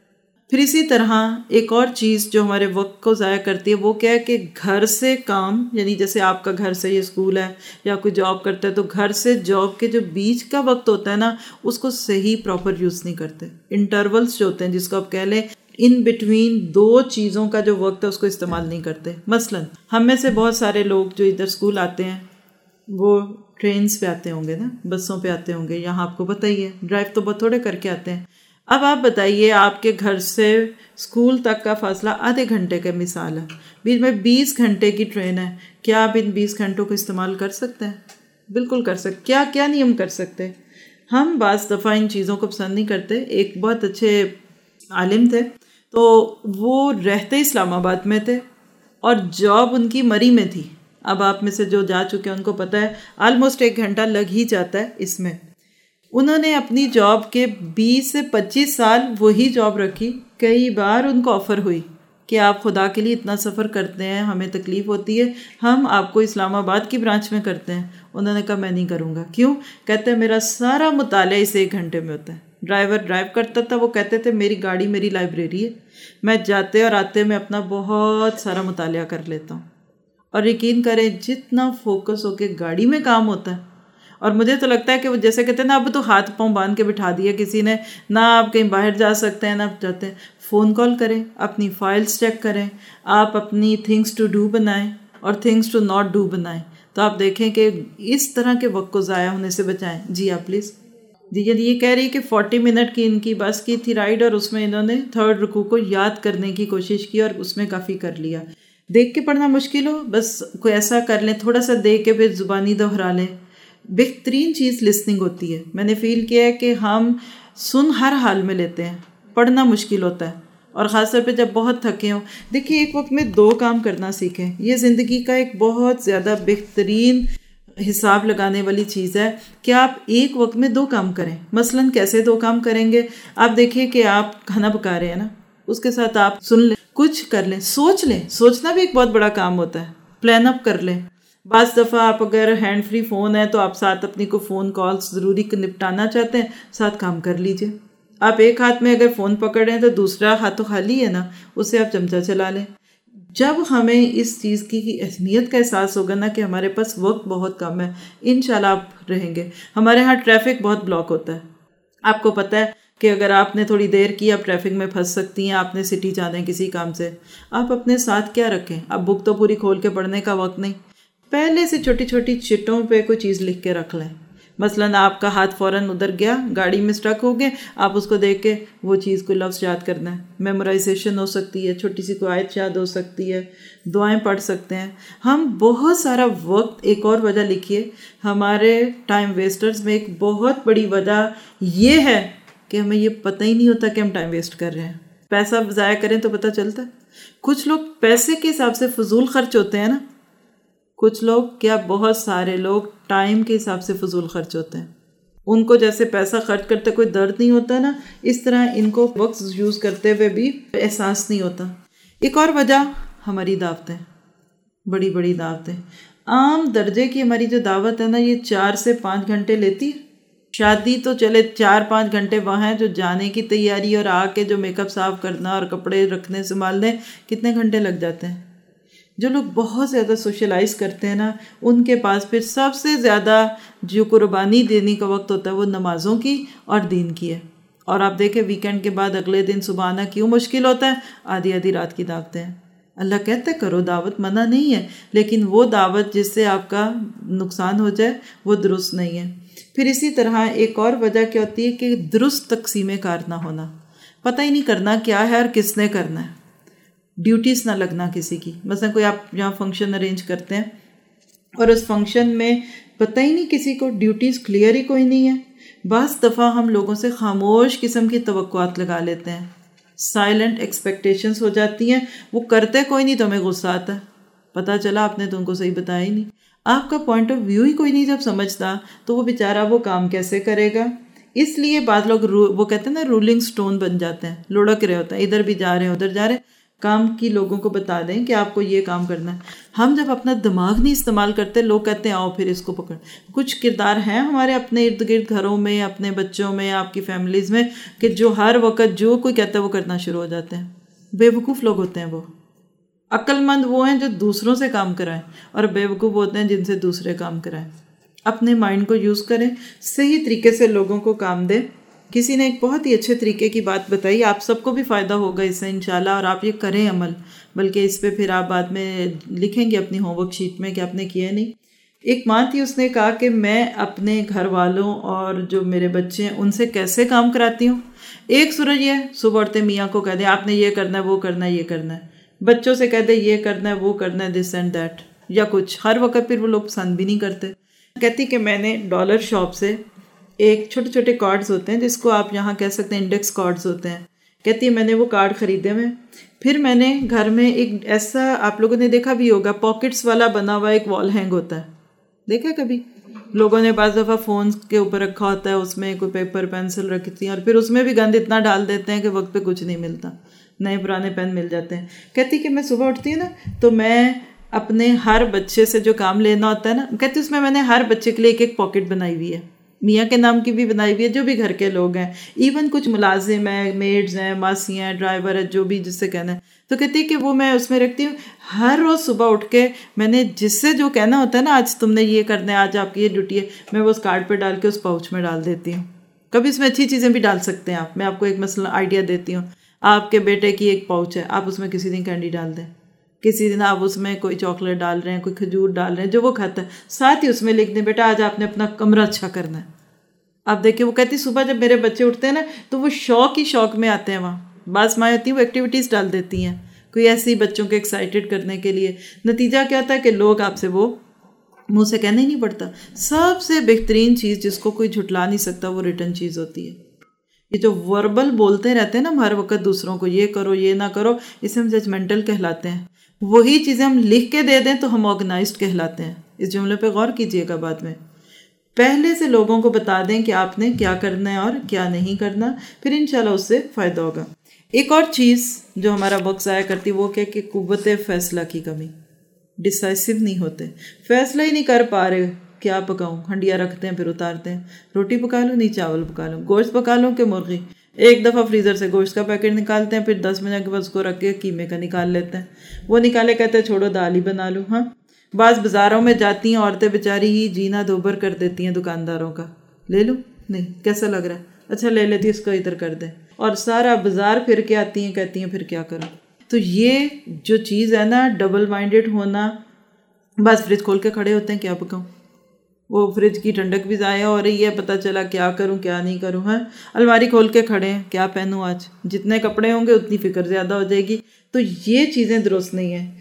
پھر اسی طرح ایک اور چیز جو ہمارے وقت کو ضائع کرتی ہے وہ کیا ہے کہ گھر سے کام، یعنی جیسے آپ کا گھر سے یہ اسکول ہے یا کوئی جاب کرتا ہے تو گھر سے جاب کے جو بیچ کا وقت ہوتا ہے نا اس کو صحیح پراپر یوز نہیں کرتے. انٹرولس جو ہوتے ہیں جس کو آپ کہہ لیں ان بٹوین دو چیزوں کا جو وقت ہے اس کو استعمال نہیں کرتے. مثلا ہم میں سے بہت سارے لوگ جو ادھر اسکول آتے ہیں وہ ٹرینس پہ آتے ہوں گے نا، بسوں پہ آتے ہوں گے. یہاں آپ کو پتہ ہی ہے ڈرائیو تو بہت تھوڑے کر کے آتے ہیں. اب آپ بتائیے آپ کے گھر سے اسکول تک کا فاصلہ آدھے گھنٹے کا مثال ہے، بیچ میں 20 گھنٹے کی ٹرین ہے. کیا آپ ان 20 گھنٹوں کو استعمال کر سکتے ہیں؟ بالکل کر سکتے. کیا نہیں ہم کر سکتے. ہم بعض دفعہ ان چیزوں کو پسند نہیں کرتے. ایک بہت اچھے عالم تھے تو وہ رہتے اسلام آباد میں تھے اور جاب ان کی مری میں تھی. اب آپ میں سے جو جا چکے ہیں ان کو پتہ ہے آلموسٹ 1 گھنٹہ لگ ہی جاتا ہے اس میں. انہوں نے اپنی جاب کے 20 سے 25 سال وہی جاب رکھی. کئی بار ان کو آفر ہوئی کہ آپ خدا کے لیے اتنا سفر کرتے ہیں، ہمیں تکلیف ہوتی ہے، ہم آپ کو اسلام آباد کی برانچ میں کرتے ہیں. انہوں نے کہا میں نہیں کروں گا. کیوں؟ کہتے ہیں میرا سارا مطالعہ اس 1 گھنٹے میں ہوتا ہے. ڈرائیور ڈرائیو کرتا تھا، وہ کہتے تھے میری گاڑی میری لائبریری ہے، میں جاتے اور آتے میں اپنا بہت سارا مطالعہ کر لیتا ہوں. اور یقین کریں جتنا فوکس ہو کے گاڑی میں کام ہوتا ہے، اور مجھے تو لگتا ہے کہ وہ جیسے کہتے ہیں نا اب تو ہاتھ پاؤں باندھ کے بٹھا دیا کسی نے، نہ آپ کہیں باہر جا سکتے ہیں نہ جاتے ہیں. فون کال کریں، اپنی فائلز چیک کریں، آپ اپنی تھنگس ٹو ڈو بنائیں اور تھنگس ٹو ناٹ ڈو بنائیں، تو آپ دیکھیں کہ اس طرح کے وقت کو ضائع ہونے سے بچائیں. جی آپ پلیز. جی یہ کہہ رہی کہ 40 منٹ کی ان کی بس کی تھی رائڈ اور اس میں انہوں نے 3rd رکوع کو یاد کرنے کی کوشش کی اور اس میں کافی کر لیا. دیکھ کے پڑھنا مشکل ہو بس کوئی ایسا کر لیں، تھوڑا سا دیکھ کے پھر زبانی دہرا لیں. بہترین چیز لسننگ ہوتی ہے. میں نے فیل کیا ہے کہ ہم سن ہر حال میں لیتے ہیں، پڑھنا مشکل ہوتا ہے اور خاص طور پہ جب بہت تھکے ہوں. دیکھیے ایک وقت میں 2 کام کرنا سیکھیں. یہ زندگی کا ایک بہت زیادہ بہترین حساب لگانے والی چیز ہے کہ آپ ایک وقت میں 2 کام کریں. مثلاً کیسے 2 کام کریں گے؟ آپ دیکھیے کہ آپ کھانا پکا رہے ہیں نا، اس کے ساتھ آپ سن لیں، کچھ کر لیں، سوچ لیں. سوچنا بھی ایک بہت بڑا کام ہوتا ہے. پلان اپ کر لیں. بعض دفعہ آپ اگر ہینڈ فری فون ہے تو آپ ساتھ اپنی کو فون کالز ضروری نپٹانا چاہتے ہیں، ساتھ کام کر لیجئے. آپ ایک ہاتھ میں اگر فون پکڑ رہے ہیں تو دوسرا ہاتھ تو خالی ہے نا، اسے آپ چمچہ چلا لیں. جب ہمیں اس چیز کی اہمیت کا احساس ہوگا نا کہ ہمارے پاس وقت بہت کم ہے، انشاءاللہ آپ رہیں گے. ہمارے ہاں ٹریفک بہت بلاک ہوتا ہے. آپ کو پتہ ہے کہ اگر آپ نے تھوڑی دیر کی آپ ٹریفک میں پھنس سکتی ہیں. آپ نے سٹی جانا ہے کسی کام سے، آپ اپنے ساتھ کیا رکھیں؟ اب بک تو پوری کھول کے پڑھنے کا وقت نہیں، پہلے سے چھوٹی چھوٹی چٹوں پہ کوئی چیز لکھ کے رکھ لیں. مثلاً آپ کا ہاتھ فوراً ادھر گیا، گاڑی میں اسٹک ہو گئے، آپ اس کو دیکھ کے وہ چیز کو لفظ یاد کرنا ہے. میمورائزیشن ہو سکتی ہے، چھوٹی سی کوئی آیت یاد ہو سکتی ہے، دعائیں پڑھ سکتے ہیں. ہم بہت سارا وقت. ایک اور وجہ لکھیے ہمارے ٹائم ویسٹرز میں ایک بہت بڑی وجہ یہ ہے کہ ہمیں یہ پتہ ہی نہیں ہوتا کہ ہم ٹائم ویسٹ کر رہے ہیں. پیسہ ضائع کریں تو پتہ چلتا ہے. کچھ لوگ پیسے کے حساب سے فضول خرچ ہوتے ہیں نا، کچھ لوگ کیا بہت سارے لوگ ٹائم کے حساب سے فضول خرچ ہوتے ہیں. ان کو جیسے پیسہ خرچ کرتے کوئی درد نہیں ہوتا نا، اس طرح ان کو وقت یوز کرتے ہوئے بھی احساس نہیں ہوتا. ایک اور وجہ ہماری دعوتیں، بڑی بڑی دعوتیں. عام درجے کی ہماری جو دعوت ہے نا یہ 4 سے 5 گھنٹے لیتی ہے. شادی تو چلے 4-5 گھنٹے وہاں ہیں، جو جانے کی تیاری اور آ کے جو میک اپ صاف کرنا اور کپڑے رکھنے سنبھالنے کتنے گھنٹے لگ جاتے ہیں. جو لوگ بہت زیادہ سوشلائز کرتے ہیں نا ان کے پاس پھر سب سے زیادہ جو قربانی دینے کا وقت ہوتا ہے وہ نمازوں کی اور دین کی ہے. اور آپ دیکھیں ویکینڈ کے بعد اگلے دن صبح آنا کیوں مشکل ہوتا ہے؟ آدھی رات کی دعوتیں ہیں. اللہ کہتا ہے کرو دعوت، منع نہیں ہے، لیکن وہ دعوت جس سے آپ کا نقصان ہو جائے وہ درست نہیں ہے. پھر اسی طرح ایک اور وجہ کیا ہوتی ہے کہ درست تقسیم کار نہ ہونا. پتہ ہی نہیں کرنا کیا ہے اور کس نے کرنا ہے. ڈیوٹیز نہ لگنا کسی کی. مثلا کوئی آپ جہاں فنکشن ارینج کرتے ہیں اور اس فنکشن میں پتہ ہی نہیں کسی کو، ڈیوٹیز کلیئر ہی کوئی نہیں ہے. بعض دفعہ ہم لوگوں سے خاموش قسم کی توقعات لگا لیتے ہیں، سائلنٹ ایکسپیکٹیشنز ہو جاتی ہیں. وہ کرتے کوئی نہیں تو ہمیں غصہ آتا ہے، پتہ چلا آپ نے تو ان کو صحیح بتایا ہی نہیں. آپ کا پوائنٹ آف ویو ہی کوئی نہیں جب سمجھتا تو وہ بیچارہ وہ کام کیسے کرے گا. اس لیے بعض لوگ وہ کہتے ہیں نا رولنگ سٹون بن جاتے ہیں، لڑک رہے ہوتے ہیں، ادھر بھی جا رہے ہیں ادھر جا رہے ہیں. کام کی لوگوں کو بتا دیں کہ آپ کو یہ کام کرنا ہے. ہم جب اپنا دماغ نہیں استعمال کرتے، لوگ کہتے ہیں آؤ پھر اس کو پکڑ. کچھ کردار ہیں ہمارے اپنے ارد گرد گھروں میں، اپنے بچوں میں، آپ کی فیملیز میں، کہ جو ہر وقت جو کوئی کہتا ہے وہ کرنا شروع ہو جاتے ہیں. بیوقوف لوگ ہوتے ہیں وہ. عقل مند وہ ہیں جو دوسروں سے کام کرائیں، اور بیوقوف ہوتے ہیں جن سے دوسرے کام کرائیں. اپنے مائنڈ کو یوز کریں، صحیح طریقے سے لوگوں کو کام دیں. کسی نے ایک بہت ہی اچھے طریقے کی بات بتائی، آپ سب کو بھی فائدہ ہوگا اس سے انشاءاللہ، اور آپ یہ کریں عمل، بلکہ اس پہ پھر آپ بعد میں لکھیں گے اپنی ہوم ورک شیٹ میں کہ آپ نے کیا نہیں. ایک ماں تھی، اس نے کہا کہ میں اپنے گھر والوں اور جو میرے بچے ہیں ان سے کیسے کام کراتی ہوں. ایک صورت یہ ہے، صبح اٹھتے میاں کو کہہ دیں آپ نے یہ کرنا ہے، وہ کرنا ہے، یہ کرنا ہے. بچوں سے کہہ دیں یہ کرنا ہے، وہ کرنا ہے، دس اینڈ دیٹ، یا کچھ. ہر وقت پھر وہ لوگ پسند بھی نہیں کرتے. کہتی کہ میں نے ڈالر شاپ سے ایک چھوٹے چھوٹے کارڈز ہوتے ہیں جس کو آپ یہاں کہہ سکتے ہیں انڈیکس کارڈز ہوتے ہیں. کہتی ہے میں نے وہ کارڈ خریدے ہوئے. پھر میں نے گھر میں ایک ایسا، آپ لوگوں نے دیکھا بھی ہوگا، پاکٹس والا بنا ہوا ایک وال ہینگ ہوتا ہے. دیکھا کبھی لوگوں نے بعض دفعہ فون کے اوپر رکھا ہوتا ہے، اس میں کوئی پیپر پینسل رکھتی ہیں، اور پھر اس میں بھی گند اتنا ڈال دیتے ہیں کہ وقت پہ کچھ نہیں ملتا، نئے پرانے پین مل جاتے ہیں. کہتی کہ میں صبح اٹھتی ہوں نا تو میں اپنے ہر بچے سے جو کام لینا ہوتا ہے نا، کہتی اس میں نے ہر بچے کے لیے ایک ایک پاکٹ بنائی ہوئی ہے. میاں کے نام کی بھی بنائی ہوئی ہے، جو بھی گھر کے لوگ ہیں، ایون کچھ ملازم ہیں، میڈز ہیں، ماسیاں ہیں، ڈرائیور ہے، جو بھی جس سے کہنا ہے. تو کہتی ہے کہ وہ میں اس میں رکھتی ہوں. ہر روز صبح اٹھ کے میں نے جس سے جو کہنا ہوتا ہے نا، آج تم نے یہ کرنا ہے، آج آپ کی یہ ڈیوٹی ہے، میں وہ اس کارڈ پہ ڈال کے اس پاؤچ میں ڈال دیتی ہوں. کبھی اس میں اچھی چیزیں بھی ڈال سکتے ہیں آپ. میں آپ کو ایک مثلا آئیڈیا دیتی ہوں. آپ کے بیٹے کی ایک پاؤچ ہے، آپ اس میں کسی دن کینڈی ڈال دیں، کسی دن آپ اس میں کوئی چاکلیٹ ڈال رہے ہیں، کوئی کھجور ڈال رہے ہیں جو وہ کھاتا ہے، ساتھ ہی اس میں لکھ دیں بیٹا آج آپ نے اپنا کمرہ اچھا کرنا ہے. آپ دیکھیں، وہ کہتی صبح جب میرے بچے اٹھتے ہیں نا تو وہ شوق ہی شوق میں آتے ہیں. وہاں بعض مائیں ہوتی ہیں وہ ایکٹیویٹیز ڈال دیتی ہیں کوئی ایسی بچوں کو ایکسائٹیڈ کرنے کے لیے. نتیجہ کیا ہوتا ہے کہ لوگ آپ سے وہ منہ سے کہنا ہی نہیں پڑتا. سب سے بہترین چیز جس کو کوئی جھٹلا نہیں سکتا وہ ریٹن چیز ہوتی ہے. یہ جو وربل بولتے رہتے ہیں نا ہم ہر وقت دوسروں کو، یہ کرو یہ نہ کرو، اسے ہم ججمنٹل کہلاتے ہیں. وہی چیزیں ہم لکھ کے دے دیں تو ہم آرگنائزڈ کہلاتے ہیں. اس جملے پہ غور کیجئے گا. بعد میں پہلے سے لوگوں کو بتا دیں کہ آپ نے کیا کرنا ہے اور کیا نہیں کرنا، پھر انشاءاللہ اس سے فائدہ ہوگا. ایک اور چیز جو ہمارا وقت ضائع کرتی وہ کہ قوت فیصلہ کی کمی. ڈسائسو نہیں ہوتے، فیصلہ ہی نہیں کر پا رہے. کیا پکاؤں؟ ہنڈیا رکھتے ہیں پھر اتارتے ہیں، روٹی پکا لوں نہیں چاول پکا لوں، گوشت پکا لوں کہ مرغی. ایک دفعہ فریزر سے گوشت کا پیکٹ نکالتے ہیں، پھر 10 منٹ کے بعد اس کو رکھ کے قیمے کا نکال لیتے ہیں. وہ نکالے کہتے ہیں چھوڑو دال ہی بنا لوں. ہاں، بعض بازاروں میں جاتی ہیں عورتیں بیچاری ہی جینا دوبر کر دیتی ہیں دکانداروں کا. لے لوں؟ نہیں. کیسا لگ رہا ہے؟ اچھا لے لیتی، اس کو ادھر کر دیں. اور سارا بازار پھر کے آتی ہیں، کہتی ہیں پھر کیا کروں. تو یہ جو چیز ہے نا ڈبل مائنڈیڈ ہونا. بس فریج کھول کے کھڑے ہوتے ہیں کیا پکاؤں، وہ فریج کی ٹھنڈک بھی ضائع ہو رہی ہے، پتہ چلا کیا کروں کیا نہیں کروں. ہاں، الماری کھول کے کھڑے ہیں کیا پہنوں آج. جتنے کپڑے ہوں گے اتنی فکر زیادہ ہو جائے گی. تو یہ چیزیں درست نہیں ہیں.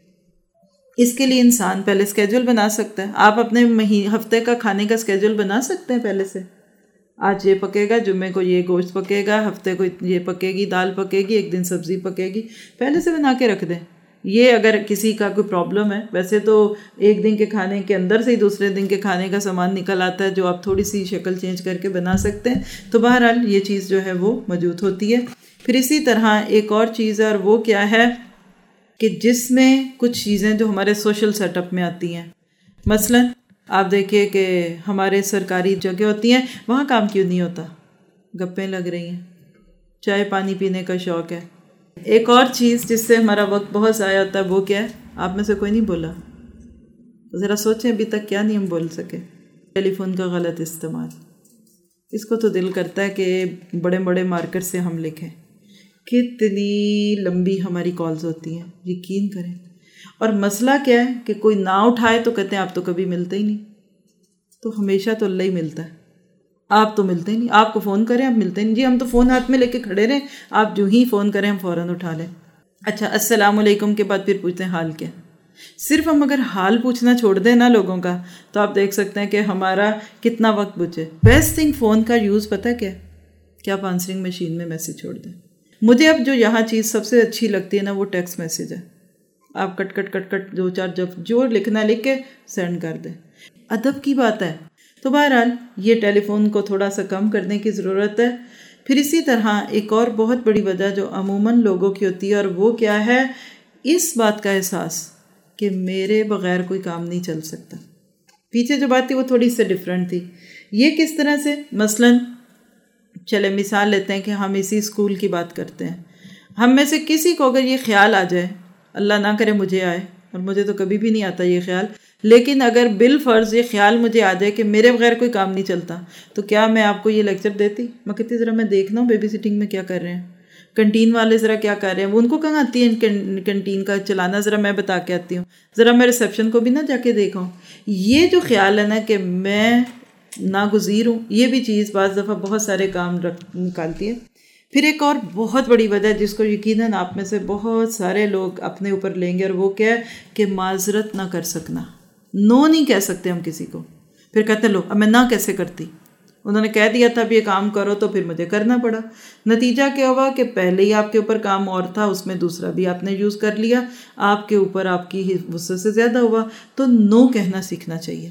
اس کے لیے انسان پہلے اسکیجول بنا سکتا ہے. آپ اپنے ہفتے کا کھانے کا اسکیجول بنا سکتے ہیں پہلے سے. آج یہ پکے گا، جمعے کو یہ گوشت پکے گا، ہفتے کو یہ پکے گی، دال پکے گی، ایک دن سبزی پکے گی. پہلے سے بنا کے رکھ دیں. یہ اگر کسی کا کوئی پرابلم ہے، ویسے تو ایک دن کے کھانے کے اندر سے ہی دوسرے دن کے کھانے کا سامان نکل آتا ہے جو آپ تھوڑی سی شکل چینج کر کے بنا سکتے ہیں. تو بہرحال یہ چیز جو ہے وہ موجود ہوتی ہے. پھر اسی طرح ایک اور چیز ہے، اور وہ کیا ہے کہ جس میں کچھ چیزیں جو ہمارے سوشل سیٹ اپ میں آتی ہیں. مثلا آپ دیکھیے کہ ہمارے سرکاری جگہ ہوتی ہیں، وہاں کام کیوں نہیں ہوتا؟ گپیں لگ رہی ہیں، چائے پانی پینے کا شوق ہے. ایک اور چیز جس سے ہمارا وقت بہت ضائع ہوتا ہے وہ کیا ہے؟ آپ میں سے کوئی نہیں بولا. ذرا سوچیں ابھی تک کیا نہیں ہم بول سکے. ٹیلی فون کا غلط استعمال. اس کو تو دل کرتا ہے کہ بڑے بڑے مارکر سے ہم لکھیں. کتنی لمبی ہماری کالز ہوتی ہیں، یقین کریں. اور مسئلہ کیا ہے کہ کوئی نہ اٹھائے تو کہتے ہیں آپ تو کبھی ملتے ہی نہیں. تو ہمیشہ تو اللہ ہی ملتا ہے، آپ تو ملتے ہی نہیں. آپ کو فون کریں آپ ملتے نہیں. جی ہم تو فون ہاتھ میں لے کے کھڑے رہیں، آپ جو ہی فون کریں ہم فوراً اٹھا لیں. اچھا السلام علیکم کے بعد پھر پوچھتے ہیں حال کیا. صرف ہم اگر حال پوچھنا چھوڑ دیں نا لوگوں کا تو آپ دیکھ سکتے ہیں کہ ہمارا کتنا وقت بچے. بیسٹ تھنگ فون کا یوز پتہ کیا ہے؟ کہ آپ آنسرنگ مشین میں میسیج چھوڑ دیں. مجھے اب جو یہاں چیز سب سے اچھی لگتی ہے نا وہ ٹیکسٹ میسیج ہے. آپ کٹ کٹ کٹ کٹ 2-4 جب جو لکھنا لکھ کے سینڈ کر دیں. ادب کی بات ہے. تو بہرحال یہ ٹیلی فون کو تھوڑا سا کم کرنے کی ضرورت ہے. پھر اسی طرح ایک اور بہت بڑی وجہ جو عموماً لوگوں کی ہوتی ہے، اور وہ کیا ہے؟ اس بات کا احساس کہ میرے بغیر کوئی کام نہیں چل سکتا۔ پیچھے جو بات تھی وہ تھوڑی سی ڈفرینٹ تھی۔ یہ کس طرح سے؟ مثلاً چلے مثال لیتے ہیں کہ ہم اسی اسکول کی بات کرتے ہیں۔ ہم میں سے کسی کو اگر یہ خیال آ جائے، اللہ نہ کرے مجھے آئے، اور مجھے تو کبھی بھی نہیں آتا یہ خیال، لیکن اگر بالفرض یہ خیال مجھے آ جائے کہ میرے بغیر کوئی کام نہیں چلتا، تو کیا میں آپ کو یہ لیکچر دیتی؟ میں کہتی ذرا میں دیکھنا ہوں بیبی سٹنگ میں کیا کر رہے ہیں، کنٹین والے ذرا کیا کر رہے ہیں، وہ ان کو کہاں آتی ہے کنٹین کا چلانا، ذرا میں بتا کے آتی ہوں، ذرا میں ریسیپشن کو بھی نہ جا کے دیکھا ہوں۔ یہ جو خیال ہے نا کہ میں ناگزیر ہوں، یہ بھی چیز بعض دفعہ بہت سارے کام نکالتی ہے۔ پھر ایک اور بہت بڑی وجہ جس کو یقیناً آپ میں سے بہت سارے لوگ اپنے اوپر لیں گے، اور وہ کیا ہے کہ معذرت نہ کر سکنا۔ نو نہیں کہہ سکتے ہم کسی کو، پھر کہتے لو اب میں نہ کیسے کرتی، انہوں نے کہہ دیا تھا اب یہ کام کرو تو پھر مجھے کرنا پڑا۔ نتیجہ کیا ہوا کہ پہلے ہی آپ کے اوپر کام اور تھا، اس میں دوسرا بھی آپ نے یوز کر لیا، آپ کے اوپر آپ کی وسعت سے زیادہ ہوا۔ تو نو کہنا سیکھنا چاہیے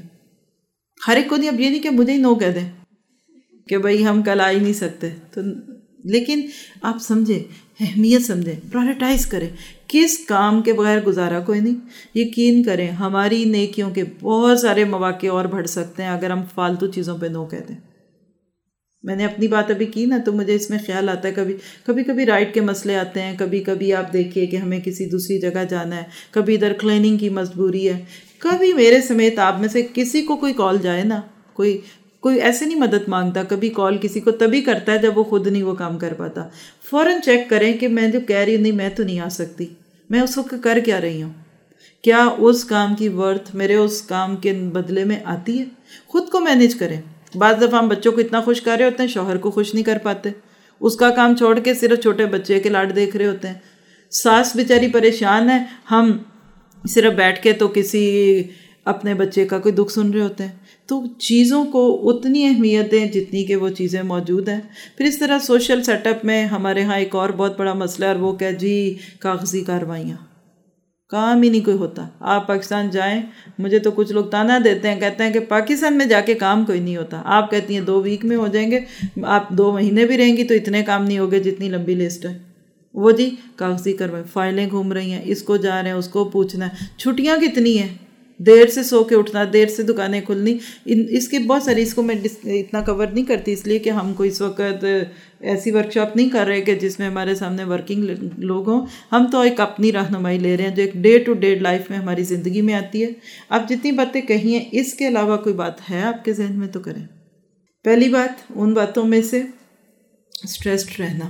ہر ایک کو، نہیں اب یہ نہیں کہ مجھے ہی نو کہہ دیں کہ بھائی ہم کل آ ہی نہیں سکتے، تو لیکن آپ سمجھیں، اہمیت سمجھیں، پرائرٹائز کریں، کس کام کے بغیر گزارا کوئی نہیں۔ یقین کریں ہماری نیکیوں کے بہت سارے مواقع اور بڑھ سکتے ہیں اگر ہم فالتو چیزوں پہ نو کہہ دیں۔ میں نے اپنی بات ابھی کی نا، تو مجھے اس میں خیال آتا ہے کبھی رائٹ کے مسئلے آتے ہیں، کبھی آپ دیکھیے کہ ہمیں کسی دوسری جگہ جانا ہے، کبھی ادھر کلیننگ کی مجبوری ہے، کبھی میرے سمیت آپ میں سے کسی کو کوئی کال جائے نا، کوئی ایسے نہیں مدد مانگتا، کبھی کال کسی کو تبھی کرتا ہے جب وہ خود نہیں وہ کام کر پاتا۔ فوراً چیک کریں کہ میں جو کہہ رہی ہوں نہیں میں تو نہیں آ سکتی، میں اس وقت کر کیا رہی ہوں، کیا اس کام کی ورتھ میرے اس کام کے بدلے میں آتی ہے؟ خود کو مینیج کریں۔ بعض دفعہ ہم بچوں کو اتنا خوش کر رہے ہوتے ہیں، شوہر کو خوش نہیں کر پاتے، اس کا کام چھوڑ کے صرف چھوٹے بچے کے لاڈ دیکھ رہے ہوتے ہیں، ساس بیچاری پریشان ہے، ہم صرف بیٹھ کے تو کسی اپنے بچے کا کوئی دکھ سن رہے ہوتے ہیں۔ تو چیزوں کو اتنی اہمیت دیں جتنی کہ وہ چیزیں موجود ہیں۔ پھر اس طرح سوشل سیٹ اپ میں ہمارے ہاں ایک اور بہت بڑا مسئلہ ہے، اور وہ کہ جی کاغذی کارروائیاں، کام ہی نہیں کوئی ہوتا۔ آپ پاکستان جائیں، مجھے تو کچھ لوگ تانا دیتے ہیں، کہتے ہیں کہ پاکستان میں جا کے کام کوئی نہیں ہوتا۔ آپ کہتی ہیں 2 ویک میں ہو جائیں گے، آپ 2 مہینے بھی رہیں گی تو اتنے کام نہیں ہوگے جتنی لمبی لسٹ ہے۔ وہ جی کاغذی کارروائی، فائلیں گھوم رہی ہیں، اس کو جا رہے ہیں، اس کو پوچھنا ہے، چھٹیاں کتنی ہیں، دیر سے سو کے اٹھنا، دیر سے دکانیں کھلنی، اس کے بہت ساری، اس کو میں اتنا کور نہیں کرتی اس لیے کہ ہم کو اس وقت ایسی ورکشاپ نہیں کر رہے کہ جس میں ہمارے سامنے ورکنگ لوگ ہوں، ہم تو ایک اپنی رہنمائی لے رہے ہیں جو ایک ڈے ٹو ڈے لائف میں ہماری زندگی میں آتی ہے۔ آپ جتنی باتیں کہی ہیں اس کے علاوہ کوئی بات ہے آپ کے ذہن میں تو کریں۔ پہلی بات ان باتوں میں سے اسٹریسڈ رہنا،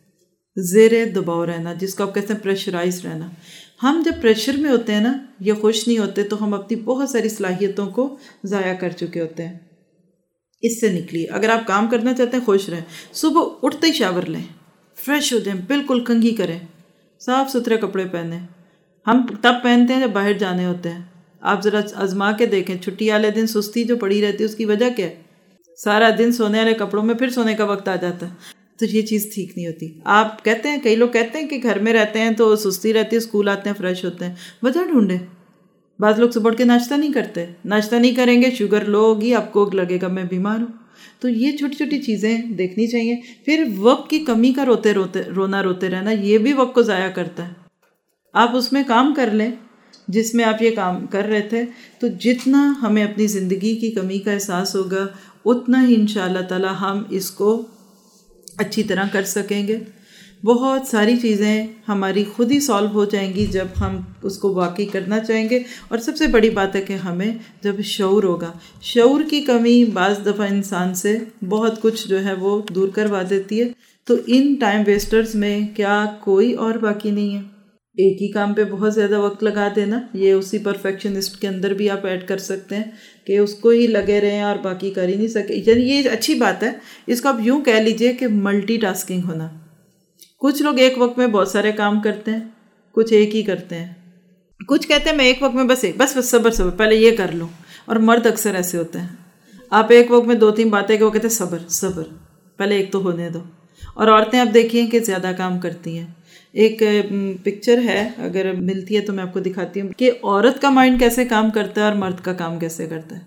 زیر دباؤ رہنا، جس کو آپ کہتے ہیں پریشرائز رہنا۔ ہم جب پریشر میں ہوتے ہیں نا، یا خوش نہیں ہوتے، تو ہم اپنی بہت ساری صلاحیتوں کو ضائع کر چکے ہوتے ہیں۔ اس سے نکلیے، اگر آپ کام کرنا چاہتے ہیں خوش رہیں، صبح اٹھتے ہی شاور لیں، فریش ہو جائیں، بالکل کنگھی کریں، صاف ستھرے کپڑے پہنیں۔ ہم تب پہنتے ہیں جب باہر جانے ہوتے ہیں۔ آپ ذرا آزما کے دیکھیں، چھٹی والے دن سستی جو پڑی رہتی ہے اس کی وجہ کیا ہے؟ سارا دن سونے والے کپڑوں میں پھر سونے کا وقت آ جاتا ہے، تو یہ چیز ٹھیک نہیں ہوتی۔ آپ کہتے ہیں، کئی لوگ کہتے ہیں کہ گھر میں رہتے ہیں تو سستی رہتی ہے، اسکول آتے ہیں فریش ہوتے ہیں، وجہ ڈھونڈیں۔ بعض لوگ صبح کے ناشتہ نہیں کرتے، ناشتہ نہیں کریں گے، شوگر لو ہوگی، آپ کو لگے گا میں بیمار ہوں۔ تو یہ چھوٹی چھوٹی چیزیں دیکھنی چاہیے۔ پھر وقت کی کمی کا روتے رہنا، یہ بھی وقت کو ضائع کرتا ہے۔ آپ اس میں کام کر لیں جس میں آپ یہ کام کر رہے تھے، تو جتنا ہمیں اپنی زندگی کی کمی کا احساس ہوگا اتنا ہی انشاءاللہ تعالی ہم اس کو اچھی طرح کر سکیں گے۔ بہت ساری چیزیں ہماری خود ہی سالو ہو جائیں گی جب ہم اس کو واقعی کرنا چاہیں گے۔ اور سب سے بڑی بات ہے کہ ہمیں جب شعور ہوگا، شعور کی کمی بعض دفعہ انسان سے بہت کچھ جو ہے وہ دور کروا دیتی ہے۔ تو ان ٹائم ویسٹرز میں کیا کوئی اور باقی نہیں ہے؟ ایک ہی کام پہ بہت زیادہ وقت لگا دینا، یہ اسی پرفیکشنسٹ کے اندر بھی آپ ایڈ کر سکتے ہیں کہ اس کو ہی لگے رہیں اور باقی کر ہی نہیں سکے۔ یعنی یہ اچھی بات ہے، اس کو آپ یوں کہہ لیجئے کہ ملٹی ٹاسکنگ ہونا۔ کچھ لوگ ایک وقت میں بہت سارے کام کرتے ہیں، کچھ ایک ہی کرتے ہیں، کچھ کہتے ہیں میں ایک وقت میں بس صبر پہلے یہ کر لوں، اور مرد اکثر ایسے ہوتے ہیں، آپ ایک وقت میں 2-3 باتیں کہ وہ کہتے ہیں صبر پہلے ایک تو ہونے دو۔ اور عورتیں آپ دیکھیں کہ زیادہ کام کرتی ہیں۔ ایک پکچر ہے، اگر ملتی ہے تو میں آپ کو دکھاتی ہوں کہ عورت کا مائنڈ کیسے کام کرتا ہے اور مرد کا کام کیسے کرتا ہے۔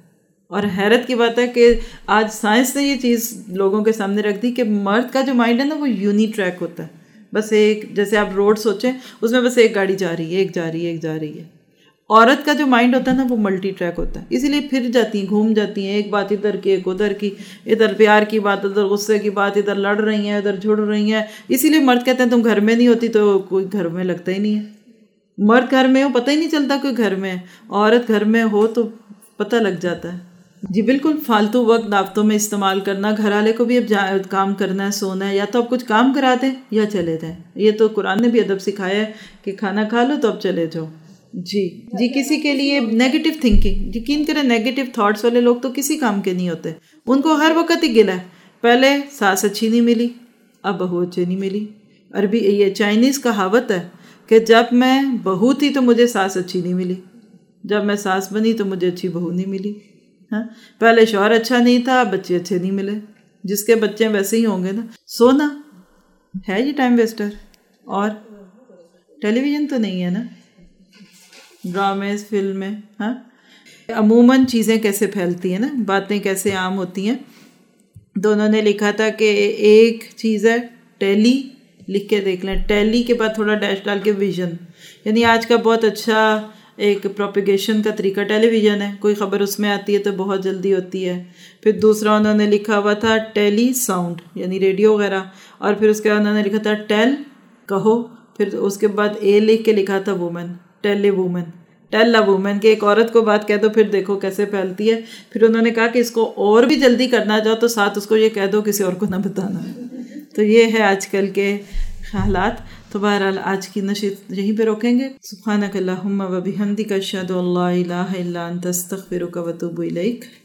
اور حیرت کی بات ہے کہ آج سائنس نے یہ چیز لوگوں کے سامنے رکھ دی کہ مرد کا جو مائنڈ ہے نا وہ یونی ٹریک ہوتا ہے. بس ایک، جیسے آپ روڈ سوچیں اس میں بس ایک گاڑی جا رہی ہے، ایک جا رہی ہے، ایک جا رہی ہے. عورت کا جو مائنڈ ہوتا ہے نا وہ ملٹی ٹریک ہوتا ہے، اسی لیے پھر جاتی ہیں، گھوم جاتی ہیں، ایک بات ادھر کی ایک ادھر کی، ادھر پیار کی بات ادھر غصے کی بات، ادھر لڑ رہی ہیں ادھر جھڑ رہی ہیں. اسی لیے مرد کہتے ہیں تم گھر میں نہیں ہوتی تو کوئی گھر میں لگتا ہی نہیں ہے. مرد گھر میں ہو پتہ ہی نہیں چلتا کوئی گھر میں ہے، عورت گھر میں ہو تو پتہ لگ جاتا ہے. جی بالکل. فالتو وقت دعوتوں میں استعمال کرنا، گھر والے کو بھی اب کام کرنا ہے، سونا ہے، یا تو اب کچھ کام کرا دیں یا چلے جائیں. یہ تو قرآن نے بھی ادب سکھایا ہے کہ کھانا کھا لو تو اب چلے جاؤ. جی کسی کے لیے نیگیٹو تھنکنگ، یقین کریں نیگیٹو تھاٹس والے لوگ تو کسی کام کے نہیں ہوتے. ان کو ہر وقت ہی گلا ہے، پہلے ساس اچھی نہیں ملی، اب بہو اچھی نہیں ملی. عربی یہ چائنیز کہاوت ہے کہ جب میں بہو تھی تو مجھے ساس اچھی نہیں ملی، جب میں ساس بنی تو مجھے اچھی بہو نہیں ملی. ہاں، پہلے شوہر اچھا نہیں تھا، بچے اچھے نہیں ملے. جس کے بچے ویسے ہی ہوں گے نا. سونا ہے یہ ٹائم ویسٹر، اور ٹیلی ویژن تو نہیں ہے نا، ڈرامز، فلمیں. ہاں، عموماً چیزیں کیسے پھیلتی ہیں نا، باتیں کیسے عام ہوتی ہیں. تو انہوں نے لکھا تھا کہ ایک چیز ہے ٹیلی، لکھ کے دیکھ لیں، ٹیلی کے بعد تھوڑا ڈیش ڈال کے ویژن. یعنی آج کا بہت اچھا ایک پروپیگیشن کا طریقہ ٹیلی ویژن ہے. کوئی خبر اس میں آتی ہے تو بہت جلدی ہوتی ہے. پھر دوسرا انہوں نے لکھا ہوا تھا ٹیلی ساؤنڈ، یعنی ریڈیو وغیرہ. اور پھر اس کے بعد انہوں نے لکھا تھا ٹیل، کہو. پھر اس کے بعد اے لکھ کے لکھا تھا woman, tell a woman, tell a woman, کہ ایک عورت کو بات کہہ دو پھر دیکھو کیسے پھیلتی ہے. پھر انہوں نے کہا کہ اس کو اور بھی جلدی کرنا چاہو تو ساتھ اس کو یہ کہہ دو کسی اور کو نہ بتانا. تو یہ ہے آج کل کے حالات. تو بہرحال آج کی نشست یہیں پہ روکیں گے. سبحانک اللہم و بحمدک اشہد ان لا الہ الا انت استغفرک و اتوب الیک.